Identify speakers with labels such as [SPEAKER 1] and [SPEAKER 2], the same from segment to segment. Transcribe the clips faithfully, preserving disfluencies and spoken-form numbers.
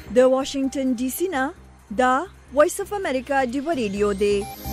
[SPEAKER 1] د واشنگټن ډي سي نه دا وایس اف امریکا دیو ریډیو دی.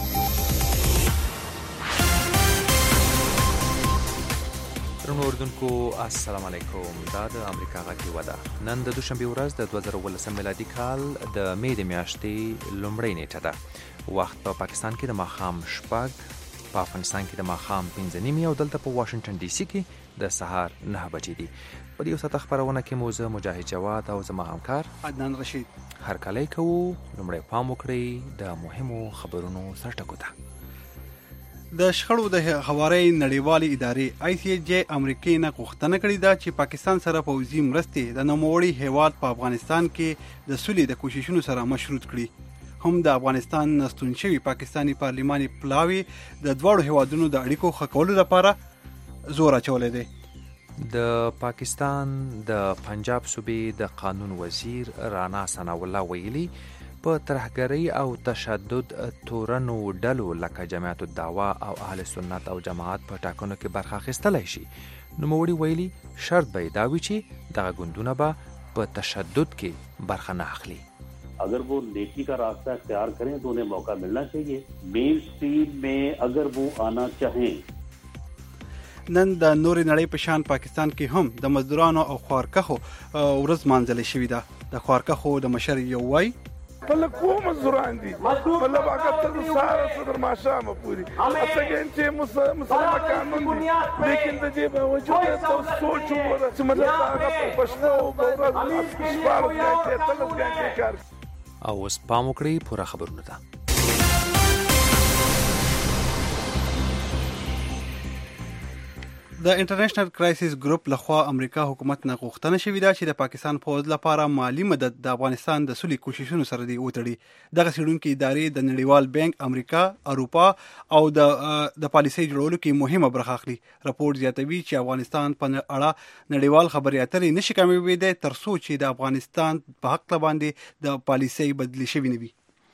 [SPEAKER 2] درنو اوردونکو السلام علیکم. دا د امریکا غږ دیو ده. نن د دوشنبه ورځ د دوه زره ولسم میلادي کال د می د میاشتې لومړۍ نیټه ده. وخت په پاکستان کې د ماښام شپږ، په افغانستان کې د ماښام پنځه نیمې او دلته په واشنگټن ډي سي کې د سهار نهه بجې دي. په دې وسط خبرونه کې مو زه مجاهد جواد او زما همکار
[SPEAKER 3] عدنان رشید
[SPEAKER 2] هرکلی کوو. لومړی پام وکړئ د مهمو خبرونو سرټکو ته.
[SPEAKER 3] د شخړو د هوارۍ نړیوالې ادارې آی سی جی امریکې نه غوښتنه کړې ده چې پاکستان سره پوځي مرستې د نوموړي هیواد په افغانستان کې د سولې د کوششونو سره مشروط کړي. هم د افغانستان نستون شوي پاکستانی پارلماني پلاوي د دواړو هیوادونو د اړیکو ښه کولو لپاره زور اچولی دی.
[SPEAKER 2] د پاکستان د پنجاب صوبې د قانون وزیر رانا ثناء الله ویلي په ترهګرۍ او تشدد تورنو ډلو لکه جماعت الدعوه او اهل سنت او جماعت په ټاکنو کې برخه اخیستلی شي. نوموړي ویلي شرط به یې دا وي چې دغه ګوندونه به په تشدد کې برخه نه اخلي.
[SPEAKER 4] अगर वो नेकी का रास्ता इख्तियार करें तो उन्हें मौका मिलना चाहिए. मेन स्ट्रीम में अगर वो आना चाहें.
[SPEAKER 3] نن د نورې نړۍ په شان پاکستان کې هم د مزدورانو او خوارکخو ورځ مانځلې شوې ده. د خوارکخو د مشر یو وای
[SPEAKER 5] بل کوم مزدوران دي بل باقت تر سهار تر ماښامه پورې اڅګین چې مسلمان قانون دي لیکن د دې باوجود تاسو سوچ وګورئ چې مطلب هغه پښتو او ورځ شپږ غنټې تل غنټې کار.
[SPEAKER 2] او اوس پام وکړئ پوره خبرونه ته.
[SPEAKER 3] د انټرنیشنل کرایسیس ګروپ لخوا امریکا حکومت نه غوښتنه شوې ده چې د پاکستان پوځ لپاره مالی مدد د افغانستان د سولې کوششونو سره دی وتړي. دغه څېړونکي ادارې د نړیوال بانک، امریکا، اروپا او د د پالیسۍ جوړولو کې مهمه برخه اخلي. راپور زیاتوي چې افغانستان په اړه نړیوال خبرې اترې نشي کمولی تر څو چې د افغانستان په حق باندې د پالیسۍ بدلی شوې نه وي.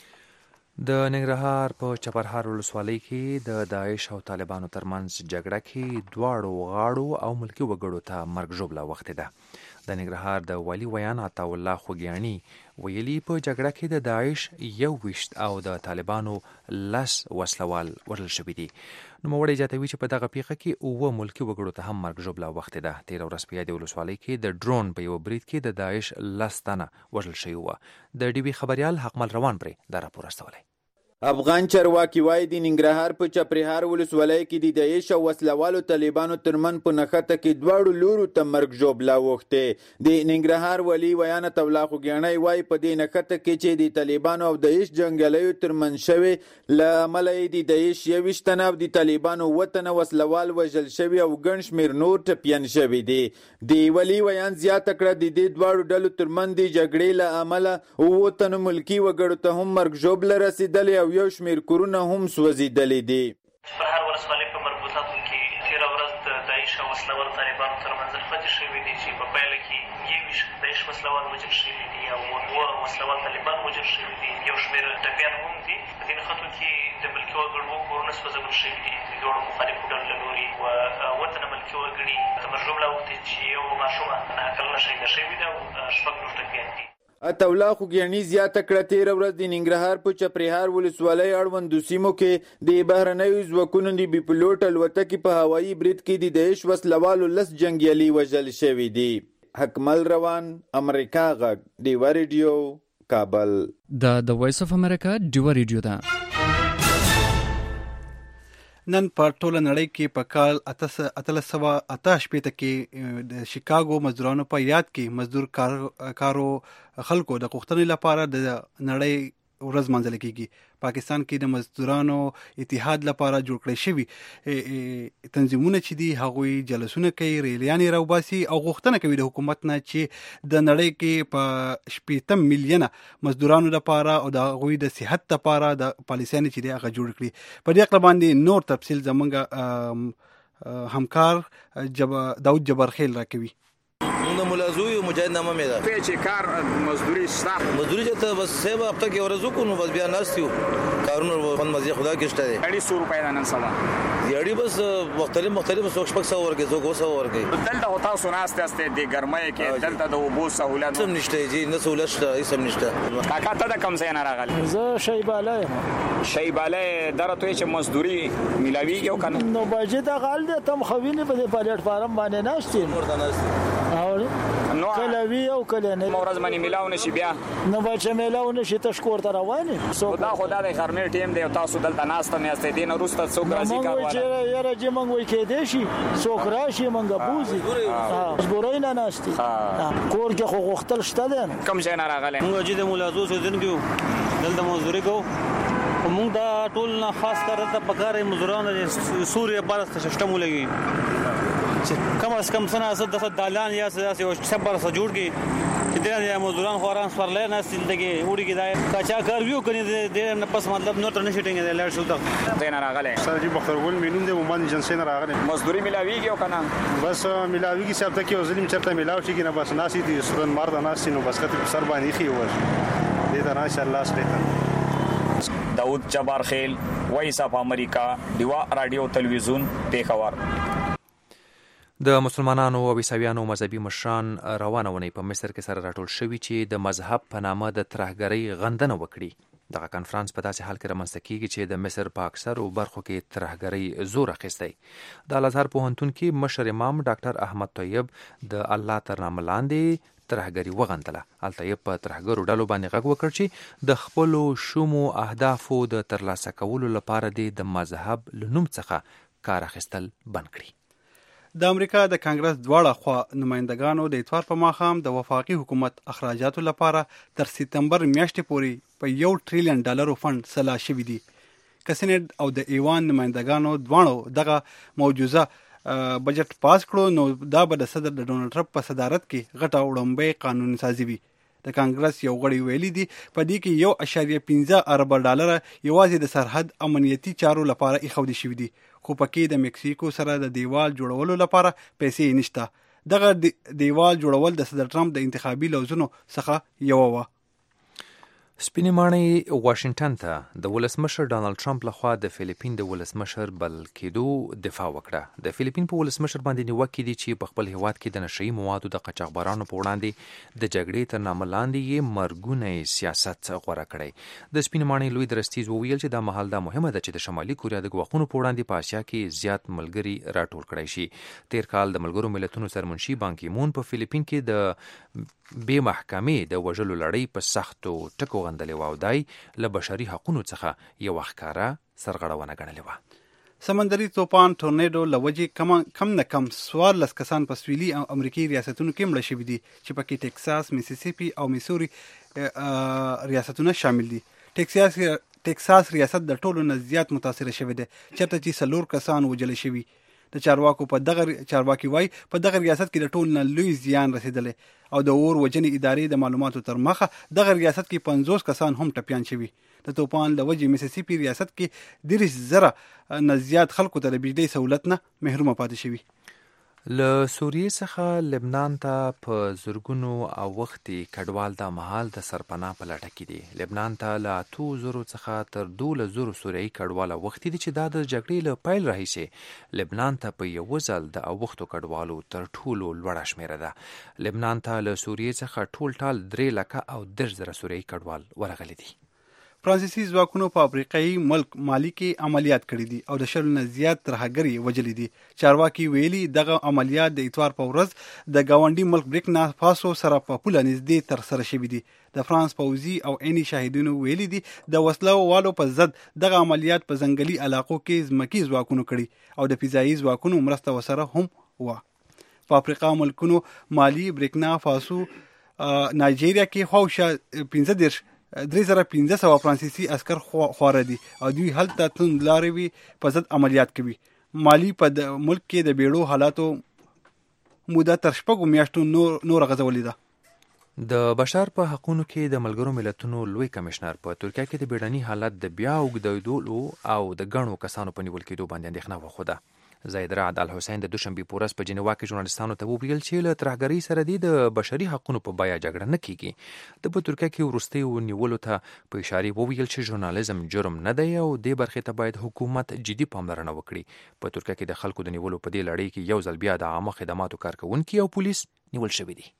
[SPEAKER 2] د ننګرهار په چپرهار ولسوالۍ کې د داعش او طالبانو ترمنځ جګړه کې دواړو غاړو او ملکي وګړو ته مرګ ژوبله وختې ده. د ننګرهار د والي ویان عطاالله خوږیاڼي ویلي په جګړه کې د داعش یو ویشت او د طالبانو لس وسلوال وژل شوي دي. نوموړی زیاتوي چې په دغه پیښه کې اووه ملکي وګړو ته هم مرګ ژوبله وختې ده. تېره ورځ په یادې ولسوالۍ کې د ډرون په یوه برید کې د داعش لس تنه وژل شوي وه. د ډي بي خبریال حقمل روان پرې دا راپور استولی.
[SPEAKER 6] افغان چارواکي وایي د ننګرهار په چپرهار ولسوالۍ کې د داعش او وسلوالو طالبانو ترمن په نښته کې دواړو لورو ته مرګ ژوبله وختې. د ننګرهار والي ویان عطاالله خوږیاڼي وایي په دې نښته کې چې د طالبانو او داعش جنګیالیو ترمن شوي له امله یې د داعش یویشت تنه او د طالبانو اووه تنه وسلوال وژل شوي او ګڼ شمېر نور ټپیان شوي دي. د والي ویان زیاته کړه د دې دواړو ډلو ترمن د جګړې له امله اووه تنو ملکي وګړو ته هم مرګ ژوبله رسېدلې او یو شمېر کورونه هم سوځېدلي دي.
[SPEAKER 7] چپرهار ولسوالۍ په مربوطاتو کې تېره ورځ د داعش او وسلوالو طالبانو ترمنځ نښتې شوي دي چې په پایله کې یوویشت داعش وسلوال وژل شوي دي او اووه وسلوال طالبان وژل شوي دي. یو شمېر ټپیان هم دي. په دې نښتو کې د ملکي وګړو اووه کورونه سوځول شوي دي د دواړو مخالفو ډلو له لوري و اووه تنه ملکي وګړي ته مرګ ژوبله وختې چې یو ماشومه نهه کلنه شهیده شوې ده او شپږ نور ټپیان دي.
[SPEAKER 6] عطاالله خوږیاڼي زیاته کړه تېره ورځ د ننګرهار په چپرهار ولسوالۍ اړوندو سیمو کې د بهرنیو ځواکونو د بي پلوټ الوتکې په هوایي برید کې د داعش وسلوالو لس جنګیالي وژل شوي دي. حکمل روان، امریکا غږ ډیوه ریډیو، کابل.
[SPEAKER 8] دا د وایس اف امریکا ډیوه ریډیو ده.
[SPEAKER 3] نن په ټوله نړۍ کې په کال اتلس سوه اته شپېته کې د شیکاګو مزدورانو په یاد کې مزدور کارو خلکو د غوښتنې لپاره د نړۍ ورځ مانځل کېږي. پاکستان کې د مزدورانو اتحاد لپاره جوړ کړی شوي تنظیمونه چې دي هغوی جلسونه کوي، ریلیانې راوباسي او غوښتنه کوي د حکومت نه چې د نړۍ کې په شپېته میلیونه مزدورانو لپاره او د هغوی د صحت لپاره د پالیسیانې چې دي هغه جوړ کړي. په دې اړه باندې نور تفصیل زموږ همکار جب داود جبرخیل راکوي.
[SPEAKER 9] د ملازوی مجاهد نامه مې ده
[SPEAKER 5] چې کار مزدوري شته
[SPEAKER 9] مزدوري ته بس سبا هفته کې ورځو کو نو بس بیا ناستیو کارونه فن مزه خدا کې شته
[SPEAKER 10] اړي څو روپۍ نن سبا
[SPEAKER 9] یړي بس مختلف مختلف څوک شپږ سو ورکې څوک وسو ورکې
[SPEAKER 10] دلته هوتا سوناسته است د ګرمۍ کې دلته د وبو سہولت
[SPEAKER 9] سم نشته جی نه سہولت شته هیڅ هم نشته
[SPEAKER 10] کاکا ته د کم ځای نه راغلی
[SPEAKER 11] زه شیباله
[SPEAKER 10] شیباله درته چې مزدوري ملاویږي او کنه
[SPEAKER 11] نو باجې دا غال دي تم خوینه په پلیټ فارم باندې ناشته
[SPEAKER 9] ورته ناشته
[SPEAKER 11] او
[SPEAKER 10] نو
[SPEAKER 11] کله وی او کله نه
[SPEAKER 10] مورز باندې ملاو نشي بیا
[SPEAKER 11] نو بچ ملاو نشي تشکور ته رواني
[SPEAKER 10] خدا خدا د خرمې ټیم دی تاسو دلته ناسته نه استې دین وروسته څوک راځي کار
[SPEAKER 11] ولا چې یاره چې مونږ وای کې دي شي څوک راشي مونږ بوزي مجبورای نه ناشتي کور کې خو غختل شته دي
[SPEAKER 10] کم ځای نه راغلی
[SPEAKER 12] مونږ چې د ملازو سوزن کېو دلته مزدوري کوو مونږ دا ټول نه خاص کر ته پکاره مزدورانو سوري پرست سیستم ولګي چې کم از کم سنه اسد د دالان یا سیاسي او صبر سره جوړ کی چې د مزدوران خوران سورلې نه سندګي وړي کی دا کچا کار ویو کني د نه پس مطلب نو تر نشي ټینګ لړ شو ته
[SPEAKER 10] زین راغله
[SPEAKER 13] سر جی بخترګل مینوم د مومن جنسي نه راغله
[SPEAKER 10] مزدوري ملاویږي او کنه
[SPEAKER 13] بس ملاویږي صاحب ته کې ظلم چرته ملاو شي کنه بس ناسي دي سرن مرد ناسي نو بس کته سر باندې خي ور دې دا ان شاء الله سپیته
[SPEAKER 10] داود جبار خیل وایس اف امریکا دیوا رادیو تلویزیون پیښور
[SPEAKER 2] د مسلمانانو او عیسویانو مذهبي مشران روانه ونی په مصر کې سره راټول شوي چې د مذهب په نامه د ترهګرۍ غندنه وکړي دغه کانفرنس په داسې حال کې رامنځته کیږي چې د مصر په اکثرو برخو کې ترهګرۍ زور اخیستی د الازهر پوهنتون کې مشر امام ډاکټر احمد طیب د الله تر نامه لاندې ترهګري وغندله. الطیب په ترهګرو ډلو باندې غږ وکړ چې د خپلو شومو اهدافو د ترلاسه کولو لپاره د مذهب له نوم څخه کار اخیستل بند کړي.
[SPEAKER 3] د امریکا د کانګرس دواړه خوا نمائندګانو د اتوار په ماښام د وفاقي حکومت اخراجاتو لپاره تر سپتمبر میاشتې پورې په یو ټریلیون ډالرو فند سلا شوي دي. که سینټ او د ایوان نمائندګانو دواړو دغه موجوزه بجټ پاس کړو نو دا به د صدر د ډونالډ ټرمپ په صدارت کې غټه وړومبۍ قانون سازي وي. د کانګرس یو غړي ویلي دي په دې کې یو اشاریه پنځه ارب ډالر یوازې د سرحد امنیتي چارو لپاره ایښودل شوي دي خو پکې د مکسیکو سره د دیوال جوړولو لپاره پیسې نشته. دغه دیوال جوړول د صدر ټرمپ د انتخابي لوزونو څخه یو و.
[SPEAKER 2] سپینې ماڼۍ واشنگټن ته د ولسمشر ډانلډ ټرمپ لخوا د فلیپین د ولسمشر بل کېدو دفاع وکړه. د فلیپین په ولسمشر باندې نیوکې دي چې په خپل هیواد کې د نشهیي موادو د قاچاقبرانو په وړاندې د جګړې تر نامه لاندې یې مرګونی سیاست غوره کړی. د سپینې ماڼۍ لوی درستیز وویل چې دا مهال دا مهمه ده چې د شمالي کوریا د ګواښونو په وړاندې په اسیا کې زیات ملګري راټول کړی شي. تیر کال د ملګرو ملتونو سرمنشي بان کی مون په فلیپین کې د بې محکمې د وژلو لړۍ په سختو ټکو غندلې وه او دای له بشري حقونو څخه یوه ښکاره سرغړونه ګڼلې وه.
[SPEAKER 3] سمندري طوفان ټورنیډو له وجې کم نه کم څوارلس کسان په سویلي امریکایي ریاستونو کې مړه شوي دي چې پکې ټکساس، میسیسیپي او میسوري ریاستونه شامل دي. ټکساس ټکساس ریاست د ټولو نه زیات متاثره شوی دی چېرته چې څلور کسان وژل شوي. د چارواکو په دغه چارواکي وای په دغه ریاست کې د ټول نه لوی زیان رسیدلی او د اور وجنې ادارې د معلوماتو تر مخه دغه ریاست کې پنځوس کسان هم ټپیان شوي. د طوفان له وجې میسیسیپي ریاست کې دېرش زره نه زیات خلکو ته د بجلۍ سهولت نه محرومه پاتې شوي.
[SPEAKER 2] له سوریې څخه لبنان ته په زرګونو اوښتې کډوال دا مهال د سرپناه په لټه کې دي. لبنان ته له اتو زرو څخه تر دولس زرو سوریایي کډوال اوښتي دي چې دا د جګړې له پیل راهیسې لبنان ته په یوه ځل د اوښتو کډوالو تر ټولو لوړه شمېره ده. لبنان ته له سوریې څخه ټول ټال درې لکه او دېرش زره سوریایي کډوال ورغلي دي.
[SPEAKER 3] فرانسیسي ځواکونو په افریقایي ملک مالي کې عملیات کړي دي او د شلو نه زیات ترهګري وژلي دي. چارواکي ویلي دغه عملیات د اتوار په ورځ د ګاونډي ملک برکینا فاسو سره په پوله نږدې ترسره شوي دي. د فرانس پوځي او عیني شاهدینو ویلي دي د وسله والو په ضد دغه عملیات په ځنګلي علاقو کې ځمکي ځواکونو کړي او د فضایي ځواکونو مرسته ورسره هم وه. په افریقا ملکونو مالي، برکینا فاسو، نایجیریا کې خواوشا پنځه دېرش درې زره پنځه سوه فرانسیسي عسکر خواره دي او دوی هلته توندلارې په ضد عملیات کوي. مالي په ملک کې د بیړو حالاتو موده تر شپږو میاشتو نور غځولې ده.
[SPEAKER 2] د بشر په حقونو کې د ملګرو ملتونو لوی کمشنر په ترکیه کې د بیړني حالت د بیا اوږدېدلو او د ګڼو کسانو په نیول کېدو باندې اندېښنه وښوده. زید رعد الحسین د دوشنبه پورس په جنیوا کې ژورنالستانو ته وویل چې له ترهګرۍ سره د بشري حقوقو په بیه جګړه نه کیږي. د په ترکیه کې وروستي نیولو ته په اشاره وویل چې ژورنالیزم جرم نه دی او د برخې ته باید حکومت جدي پاملرنه وکړي. په ترکیه کې د خلکو د نیولو په دې لړۍ کې یو ځل بیا د عامه خدماتو کارکونکي او پولیس نیول شوي دي.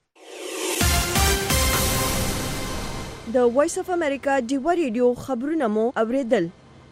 [SPEAKER 1] د وایس اف امریکا ډیوا ریډیو خبرونه مو اوریدل.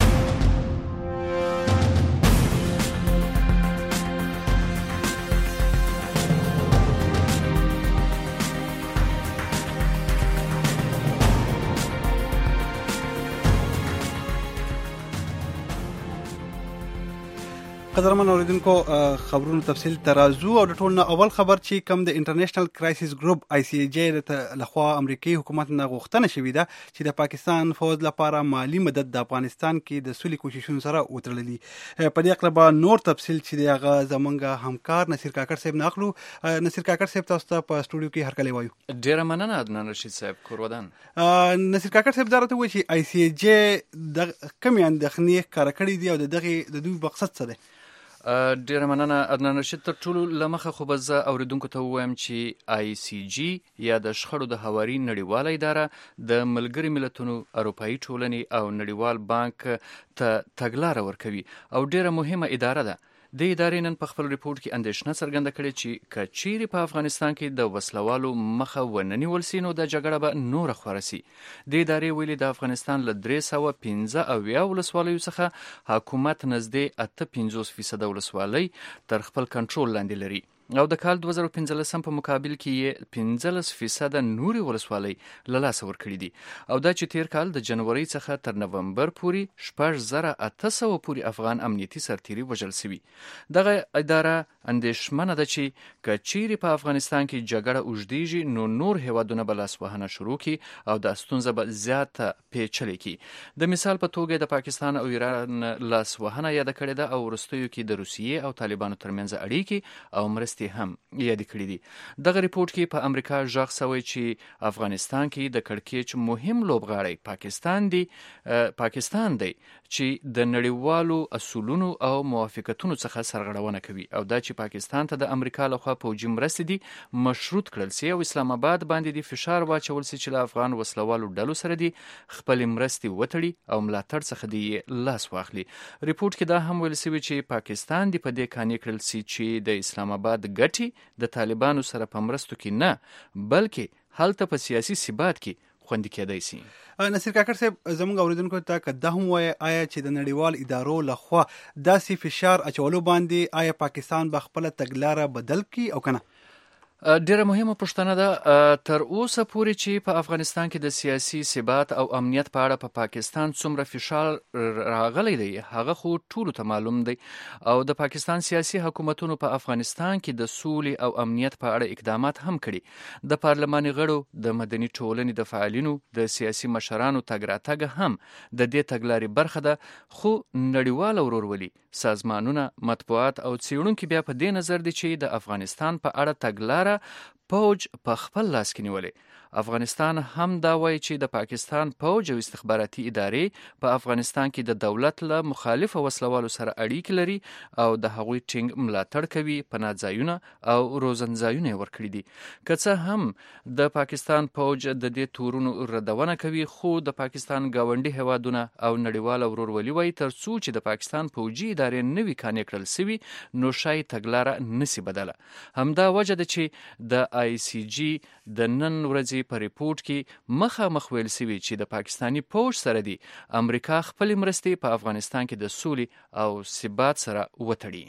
[SPEAKER 3] قدرمن اوریدونکو خبرونو تفصیل ترازو او د ټولنه اول خبر چې کم د انټرنیشنل کرایسس ګروپ آی سی جی د لخوا امریکایي حکومت نه غوښتنه شوې ده چې د پاکستان فوج لپاره مالی مدد د افغانستان کې د سولې کوششونو سره وتړلې. په دې اړه به نور تفصیل چې د هغه زمونږ همکار نصیر کاکړ صاحب نه اخلو. نصیر کاکړ صاحب تاسو ته په سټوډیو کې هرکلی وایو.
[SPEAKER 8] ډیره مننه عدنان رشید صاحب. کور ودان.
[SPEAKER 3] نصیر کاکړ صاحب دا راته وایي چې آی سی جی د کومې اندېښنې ښکاره کړې دي او د دغې د دوی مقصد څه دی؟
[SPEAKER 8] ډیره مننه عدنان رشید. تر ټولو لمخه خو به زه اوریدونکو ته ووایم چې آی سی جی یا د شخړو د هواري نړیواله اداره د ملګري ملتونو، اروپایي ټولنې او نړیوال بانک ته تګلاره ورکوي او ډیره مهمه اداره ده. د ادارې نن په خپل ریپورت کې اندېښنه څرګنده کړې چې که چیرې په افغانستان کې د وسلوالو مخه ونه نیول سي نو د جګړه به نوره خوره سي. د ادارې ویلي د افغانستان له درې سوه پنځه اویا ولسوالیو څخه حکومت نږدې اته پنځوس فیصده ولسوالۍ تر خپل کنټرول لاندې لري او د کال دوه زره پنځلسم په مقابل کې یې پنځلس فیصده نورې ولسوالۍ له لاسه ورکړي دي او دا چې تیر کال د جنورۍ څخه تر نومبر پورې شپږ زره اته سوه پورې افغان امنیتي سرتیري وژل سوي. دغه اداره اندېښمنه ده چې که چیرې په افغانستان کې جګړه اوږدیږي نو نور هیوادونه به لاسوهنه شروع کړي او دا ستونزه به زیاته پیچلې کړي. د مثال په توګه د پاکستان او ایران لاسوهنه یاده کړې ده او وروستیو کې د روسیې او طالبانو ترمنځ اړیکې او مرستې هم یاد کړی دي. دغه ریپورت کې په امریکا ژغ سوی چې افغانستان کې د کړکېچ مهم لوبغاړی پاکستان دی پاکستان دی چې د نړیوالو اصولونو او موافقتونو څخه سرغړونه کوي او دا چې پاکستان ته د امریکا لخوا پوځي مرستې دي مشروط کړل سي او اسلام آباد باندې د فشار واچول سي چې له افغان وسلوالو ډلو سره دي خپل مرستې وتړي او ملاتړ څخه دی لاس واخلي. ریپورت کې دا هم ویل سوی چې پاکستان دی په دې قانع کړل سي چې د اسلام آباد ګټي د طالبانو سره په مرستو کې نه بلکې هلته په سیاسي ثبات کې خوندي کېدای سي.
[SPEAKER 3] نصیر کاکړ صاحب زموږ اوریدونکو ته که دا هم وایي آیا چې د نړیوال ادارو لخوا داسې فشار اچولو باندې آیا پاکستان به خپله تګلاره بدل کړي او که نه؟
[SPEAKER 8] ډیره مهمه پوښتنه ده. تر اوسه پورې چې په افغانستان کې د سیاسي ثبات او امنیت په اړه په پا پاکستان څومره فشار راغلی دی هغه خو ټولو ته معلوم دی او د پاکستان سیاسي حکومتونو په افغانستان کې د سولې او امنیت په اړه اقدامات هم کړي. د پارلماني غړو، د مدني ټولنې د فعالینو، د سیاسي مشرانو تګ راتګ هم د دې تګلارې برخه ده. خو نړیواله ورورولي، سازمانونه، مطبوعات او څیړونکي بیا په دې نظر دي چې د افغانستان په اړه تګلاره پوج په خپل لاس کې نیولې. افغانستان هم دا وایي چې د پاکستان پوج او استخباراتي ادارې په افغانستان کې د دولت له مخالفه وسلوالو سره اړیکې لري او د هغوی ټینګ ملاتړ کوي، پناه ځایونه او روزنځایونه یې ورکړي دي. که څه هم د پاکستان پوج د دې تورونو ردونه کوي خو د پاکستان ګاونډي هیوادونه او نړیواله ورورولي وایي تر څو چې د پاکستان پوجي ادارې نوي قانع کړل سوي نو شاید تګلاره نسی بدله. همدا وجه ده چې د آی سی جی د نن ورځې په ریپورت کې مخامخ ویل سوي چې د پاکستانی پوج سره دی امریکا خپل مرستې په افغانستان کې د سولې او ثبات سره وتړي.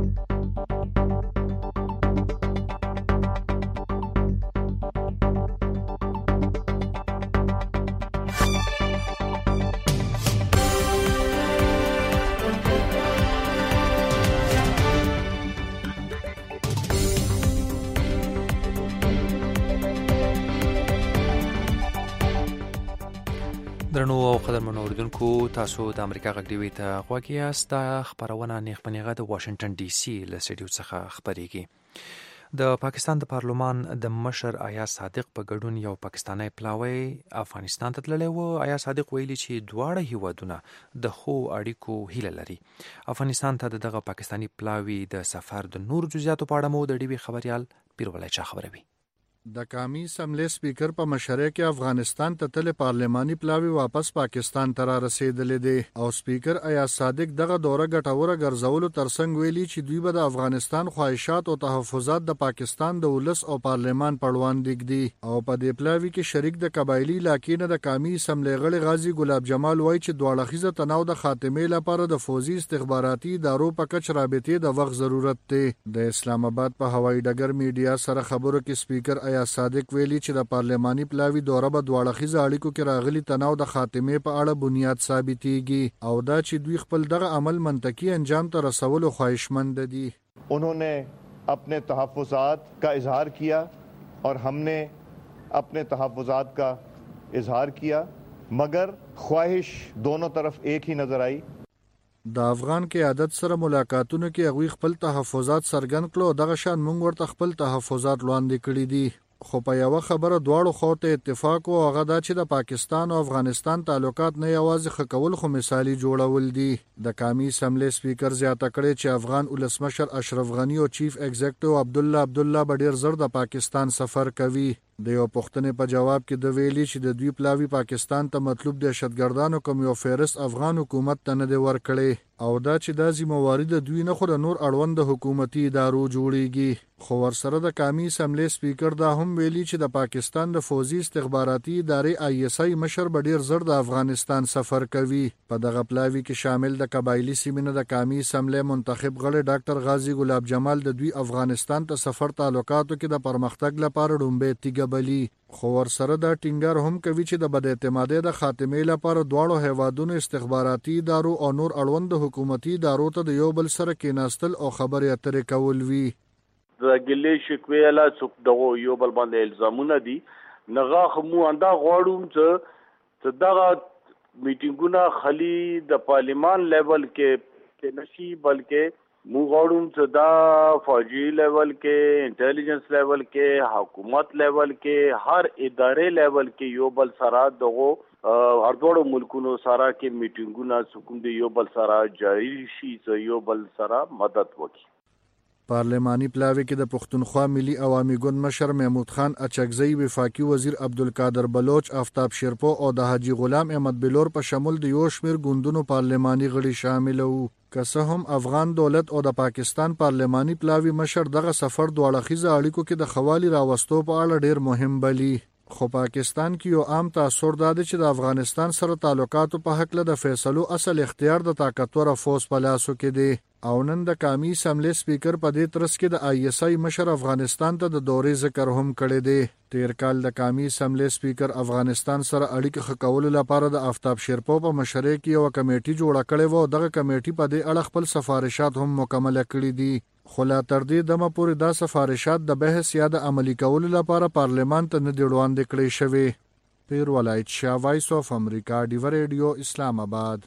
[SPEAKER 2] درنو او قدرمنو اوریدونکو تاسو د امریکا غږ ډیوي ته غوږ یاست. دا خپرونه نیغ په نیغه د واشنگټن ډي سي له سټډیو څخه خپریږي. د پاکستان د پارلمان د مشر آیا صادق په ګډون یو پاکستانی پلاوی افغانستان ته تللی و. آیا صادق ویلي چې دواړه هیوادونه د ښو اړیکو هیله لري. افغانستان ته دغه پاکستانی پلاوی د سفر د نور جزئیاتو په اړه مو د ډي وي خبريال پیرولای چا خبروي.
[SPEAKER 14] د قومي اسمبلی سپیکر په مشرۍ کې افغانستان ته تل پارلماني پلاوی واپس پاکستان ته را رسیدلې دي او سپیکر آیا صادق دغه دوره ګټوره ګرځولو ترڅنګ ویلي چې دوی به د افغانستان خواهشات او تحفظات د پاکستان د ولس او پارلمان پر وړاندې ږدي او په دې پلاوی کې شریک د قبایلی علاقې نه د قومي اسمبلی غړي غازی ګلاب جمال وایي چې دواړه خیزه تناو د خاتمې لپاره د فوزي استخباراتي ادارو په کچ رابطې د وخت ضرورت دی. د اسلام آباد په هوایي ډګر میډیا سره خبرو کې سپیکر آیا صادق ویلي چې د پارلماني پلاوی دوره به دواړه خیزه اړیکو کې راغلي تناو د خاتمې په اړه بنیاد ثابتېږي او دا چې دوی خپل دغه عمل منطقي انجام ته رسولو خواهشمند دي.
[SPEAKER 15] उन्होंने अपने तहफ़्फ़ुज़ात का इजहार किया और हमने अपने तहफ़्फ़ुज़ात का इजहार किया मगर ख्वाहिश दोनों तरफ एक ही नजर आई.
[SPEAKER 14] د افغان قیادت سره ملاقاتونو کې هغوی خپل تحفظات څرګند کړو. دغه شان موږ ورته خپل تحفظات وړاندې کړي دي خو په یو خبره دواړو خو ته اتفاق او هغه دا چې د پاکستان او افغانستان تعلقات نه یوازې خکول خو مثالی جوړول دي. د قومي اسمبلی سپیکر زیاته کړې چې افغان ولسمشر اشرف غنی او چیف ایگزیکټیو عبد الله عبد الله به ډیر زر د پاکستان سفر کوي. د یو پښتنې په جواب کې د ویلي چې د دوی پلاوی پاکستان ته مطلوب دهشتګردانو کوم یو فهرست افغان حکومت ته نه دی ورکړی او دا چې دا ذمہواری د دوی نه خو د نور اړوند حکومتي ادارو جوړیږي. خو ورسره د قومي اسمبلی سپیکر دا هم ویلي چې د پاکستان د فوزي استخباراتي ادارې آی اس آی مشر به ډیر زر د افغانستان سفر کوي. په دغه پلاوی کې شامل د قبایلی سیمې د قومي اسمبلی منتخب غړي ډاکټر غازی ګلاب جمال د دوی افغانستان ته سفر تعلقاتو کې د پرمختګ لپاره ډومبې تیګه بلی. خو ورسره دا ټینګار هم کوي چې د بد اعتمادۍ د خاتمې لپاره دواړو هیوادونو استخباراتي ادارو او نور اړوند حکومتي ادارو ته د یو بل سره کېناستل او خبرې اترې کول وي.
[SPEAKER 4] د ګلې شکوې لا څوک دغه یو بل باندې الزامونه دي نغه خمو انده غواړم چې دغه میټینګونه خلی د پارلمان لیول کې نشي بلکې مو غواړم چې دا فوجي لیول کې انټيليجنس لیول کې حکومت لیول کې هر ادارې لیول کې یو بل سره دغه اردوړو ملکونو سره کې میټینګونه سکون دی یو بل سره جاری شي چې یو بل سره مدد وکړي.
[SPEAKER 14] پارلماني پلاوی کې د پښتونخوا ملي عوامي ګوند مشر محمود خان اچکزی، وفاقي وزیر عبدالقادر بلوچ، آفتاب شیرپو او د حاجی غلام احمد بلور په شمول د یو شمیر ګوندونو پارلماني غړي شامل وو. که څه هم افغان دولت او د پاکستان پارلماني پلاوی مشر دغه سفر دواړه خیزه اړیکو کې د خوالي راوستو په اړه ډیر مهم بلی. خو پاکستان کې یو عام تاثر دا دی چې د افغانستان سره تعلقاتو په حق له د فیصلو اصل اختیار د طاقتور فوز په لاسو کې دی او نن د قومي اسمبلی سپیکر په دې ترڅ کې د آی اس آی مشر افغانستان ته د دورې ذکر هم کړی دی. تیر کال د قومي اسمبلی سپیکر افغانستان سره اړیکې ښه کولو لپاره د آفتاب شیرپو په مشرۍ کې یو کمیټي جوړه کړې و. دغه کمیټي په دې اړه خپل سفارشات هم مکمل کړي دي خو لا تر دې دمه پورې دا سفارشات د بحث یا د عملي کولو لپاره پارلمان ته نه دي وړاندې کړی شوی. پیر ولایت شاه، وایس اف امریکا، ډیو ریډیو، اسلام آباد.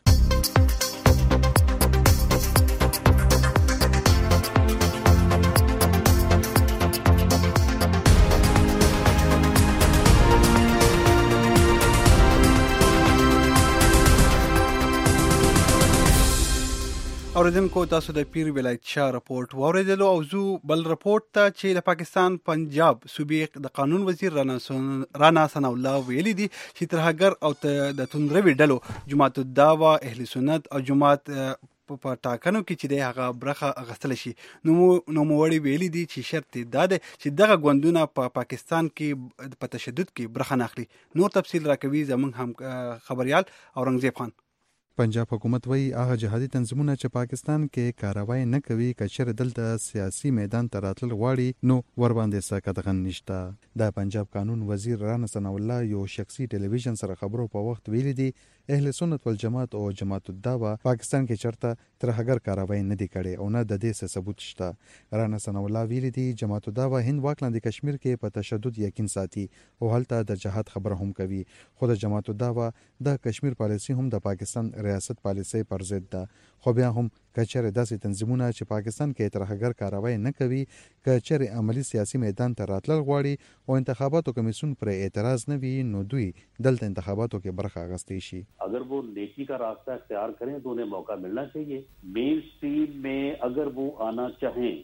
[SPEAKER 3] اوریدونکو تاسو د پیر ولایت شاه رپورټ واوریدلو او زو بل رپورټ ته چې د پاکستان پنجاب صوبې د قانون وزیر رانا ثنا الله ویلي دي چې ترهګر او د توندروي ډلو جماعت الدعوه، اهل سنت او جماعت په ټاکنو کې چې د هغه برخه اغستل شي. نو نوموړي ویلي دي چې شرط دا دی چې دغه ګوندونه په پا پاکستان کې په تشدد کې برخه نه اخلي. نور تفصیل راکوي زموږ هم خبريال اورنګزیب خان.
[SPEAKER 16] پنجاب حکومت وایي هغه جهادي تنظیمونه چې پاکستان کې کاروای نه کوي کچر دلته سیاسي میدان ته راتل غواړي نو ور باندې څه قدغن نشته. د پنجاب قانون وزیر رانا ثنا الله یو شخصي ټلویزیون سره خبرو په وخت ویلي دي اهل سنت والجماعت او جماعت الدعوه پاکستان کې چرته ترهګر کاروای نه دی کړي او نه د دې څه ثبوت شته. رانا ثنا الله ویلي دي جماعت الدعوه هند واکلاندې کشمیر کې په تشدد یقین ساتي او هلته د جهاد خبره هم کوي. خو د جماعت الدعوه د کشمیر پالیسي هم د پاکستان ریاست پالیسي پر ضد ده. خو بیا هم کچره داسې تنظیمونه چې پاکستان کې ترهګر کاروای نه کوي کچره عملی سیاسي میدان ته راتلل غواړي او انتخاباتو کمیسیون پر اعتراض نه وي نو دوی دلته انتخاباتو کې برخه اخیستي شي.
[SPEAKER 17] अगर वो नेकी का रास्ता इख्तियार करें तो उन्हें मौका मिलना चाहिए. मेन स्ट्रीम में अगर वो आना चाहें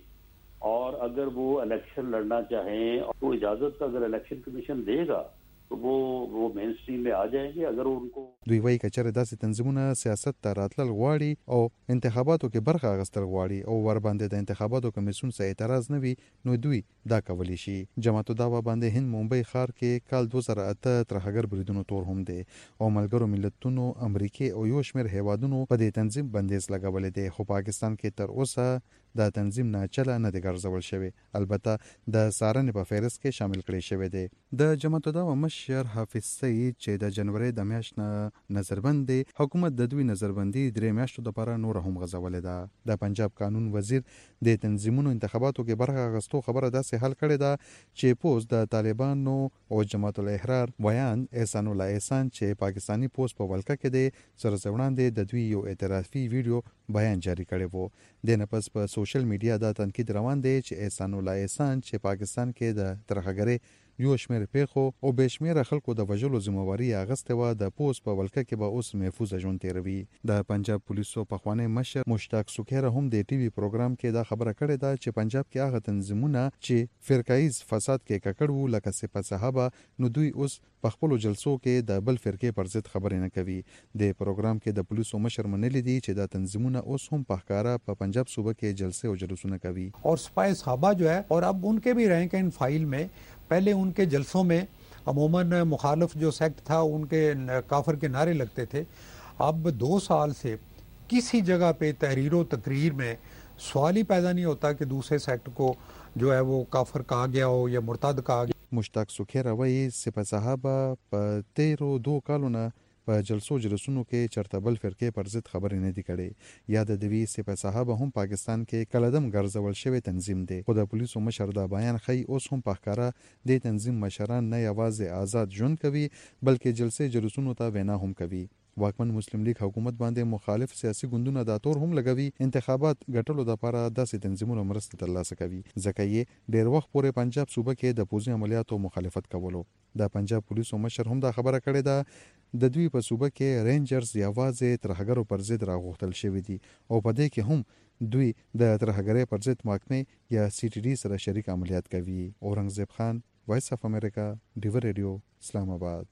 [SPEAKER 17] और अगर वो इलेक्शन लड़ना चाहें तो इजाजत अगर इलेक्शन कमीशन देगा तो वो वो मेन स्ट्रीम में आ जाएंगे. अगर उनको
[SPEAKER 16] دوی وایي کچره داسې تنظیمونه سیاست ته راتلل غواړي او انتخاباتو کې برخه اخیستل غواړي او ور باندې د انتخاباتو کمیسیون څخه اعتراض نه وي نو دوی دا کولی شي. جماعت الدعوه باندې هند ممبئی ښار کې کال دوه زره اته ترهګر بریدونو تور هم دی او ملګرو ملتونو امریکای او یو شمېر هیوادونو په دې تنظیم بندیز لګولې دی خو پاکستان کې تر اوسه دا تنظیم نه چله نه دی ګرځول شوی. البته د سارنې په فهرست کې شامل کړي شوی دی. د جماعت الدعوه مشر حافظ سعید چې د جنوري د میاشت نه نظربند دی حکومت د دوی نظربندي درې میاشتو لپاره نور هم غځولې ده. د پنجاب قانون وزیر د تنظیمونو انتخاباتو کې برخه اخیستو خبره داسې حل کړې ده چې پوز د طالبانو او جماعت الاحرار ویان احسان الله احسان چې پاکستانی پوز په ولکه کې دی سره وړاندې د دوی یو اعترافي ویډیو بیان جاری کړی وو. د نپس په سوشل میډیا دا تنقید روان دی چې احسان الله احسان چې پاکستان کې د ترهګرۍ یو شمېر پیښو او به شمېره خلکو د وژلو ذمہواري اخیستې وه د پوز په ولکه کې به اوس محفوظ ژوند تیروي. د پنجاب پولیسو پخوانی مشر مشتاق سوکیره هم د ټي وي پروګرام کې دا خبره کړې ده چې پنجاب کې هغه تنظیمونه چې فرقایز فساد کې ککړ وو لکه سپه صحابه نو دوی اوس په خپلو جلسو کې د بل فرقې پر ضد خبرې نه کوي. د پروګرام کې د پولیسو مشر منلی دي چې دا تنظیمونه اوس هم په ښکارا په پنجاب صوبه کې جلسې او جلوسونه کوي.
[SPEAKER 18] और स्पाई صحابہ जो है और अब उनके भी रैंक एंड फाइल में पहले उनके जलसों में अमूमन मुखालिफ जो सेक्ट था उनके काफर के नारे लगते थे. अब दो साल से किसी जगह पे तहरीर व तकरीर में सवाल ही पैदा नहीं होता कि दूसरे सेक्ट को जो है वो काफर कहा गया हो या मुर्तद कहा गया.
[SPEAKER 16] مشتاق سوکیره وایي سپه صحابه په تیرو دو کالونه په جلسو جلسونو کې چرته بل فرقې پر ضد خبرې نه دي کړې. یا د دوی سپه صحابه هم پاکستان کې کلدم ګرځول شوی تنظیم دی. خو د پولیسو مشر دا بیان ښیي اوس هم په ښکاره د تنظیم مشران نه یوازې آزاد ژوند کوي بلکې جلسې جلسونو ته وینا هم کوي. واکمن مسلم لیگ حکومت باندې مخالف سیاسي ګوندونه دا تور هم لګوي انتخابات ګټلو لپاره داسې تنظیمونو مرسته ترلاسه کوي ځکه یې ډیر وخت پورې پنجاب صوبه کې د پوځي عملیاتو مخالفت کولو. د پنجاب پولیسو مشر هم دا خبره کړې ده د دوی په صوبه کې رینجرز یوازې ترهګرو پر ضد راغوښتل شوي دي او په دې کې هم دوی د ترهګرۍ پر ضد محکمې یا سی ټي ډي سره شریک عملیات کوي. اورنګزیب خان وایس اف امریکا ډیور ریډیو اسلام آباد.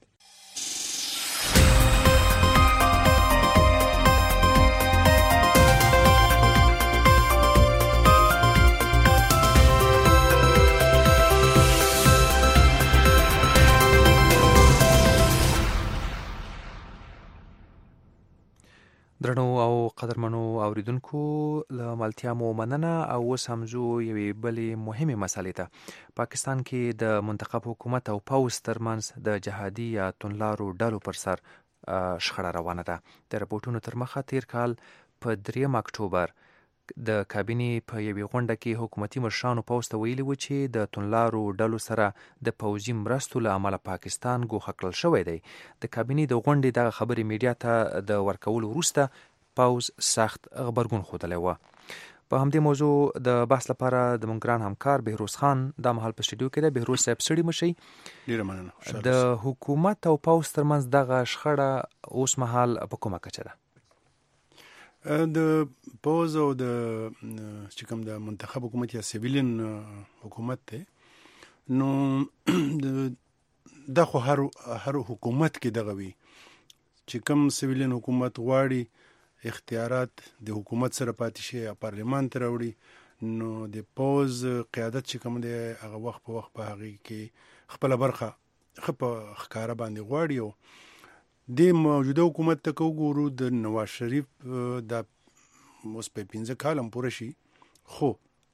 [SPEAKER 2] درنو او قدرمنو اوریدونکو له ملتیا مو مننه او اوس هم زو یوې بلې مهمې مسالې ته. پاکستان کې د منتخب حکومت او پوځ ترمنځ د جهادي یا توندلارو ډلو پر سر شخړه روانه ده. د رپورټونو تر مخه تیر کال په دریم اکتوبر د کابینې په یوې غونډه کې حکومتي مشرانو پوځ ته ویلي و چې د توندلارو ډلو سره د پوځي مرستو له امله پاکستان ګوښه کړل شوی دی. د کابینې د غونډې دغه خبرې میډیا ته د ورکولو وروسته پوځ سخت غبرګون ښودلی و. په همدې موضوع د بحث لپاره د موږ ګران همکار بهروز خان دا مهال په سټوډیو کې دی. بهروز صاحب ستړي مه شئ.
[SPEAKER 3] ډېره مننه.
[SPEAKER 2] د حکومت او پوځ ترمنځ دغه شخړه اوس مهال په کومه کچه ده؟
[SPEAKER 3] د پوز او د چې کوم د منتخب حکومت یا سیویلین حکومت ته نو د خو هر هر حکومت کې دغه وي چې کوم سیویلین حکومت غواړي اختیارات د حکومت سره پاتې شي یا پارلیمان ته راوړي نو د پوز قیادت چې کوم دی هغه وخت په وخت په هغه کې خپل برخه خپ ښکارا باندې غواړي. او د موجوده حکومت ته وګورو د نواز شریف د اوس په پنځه کال هم پوره شي خو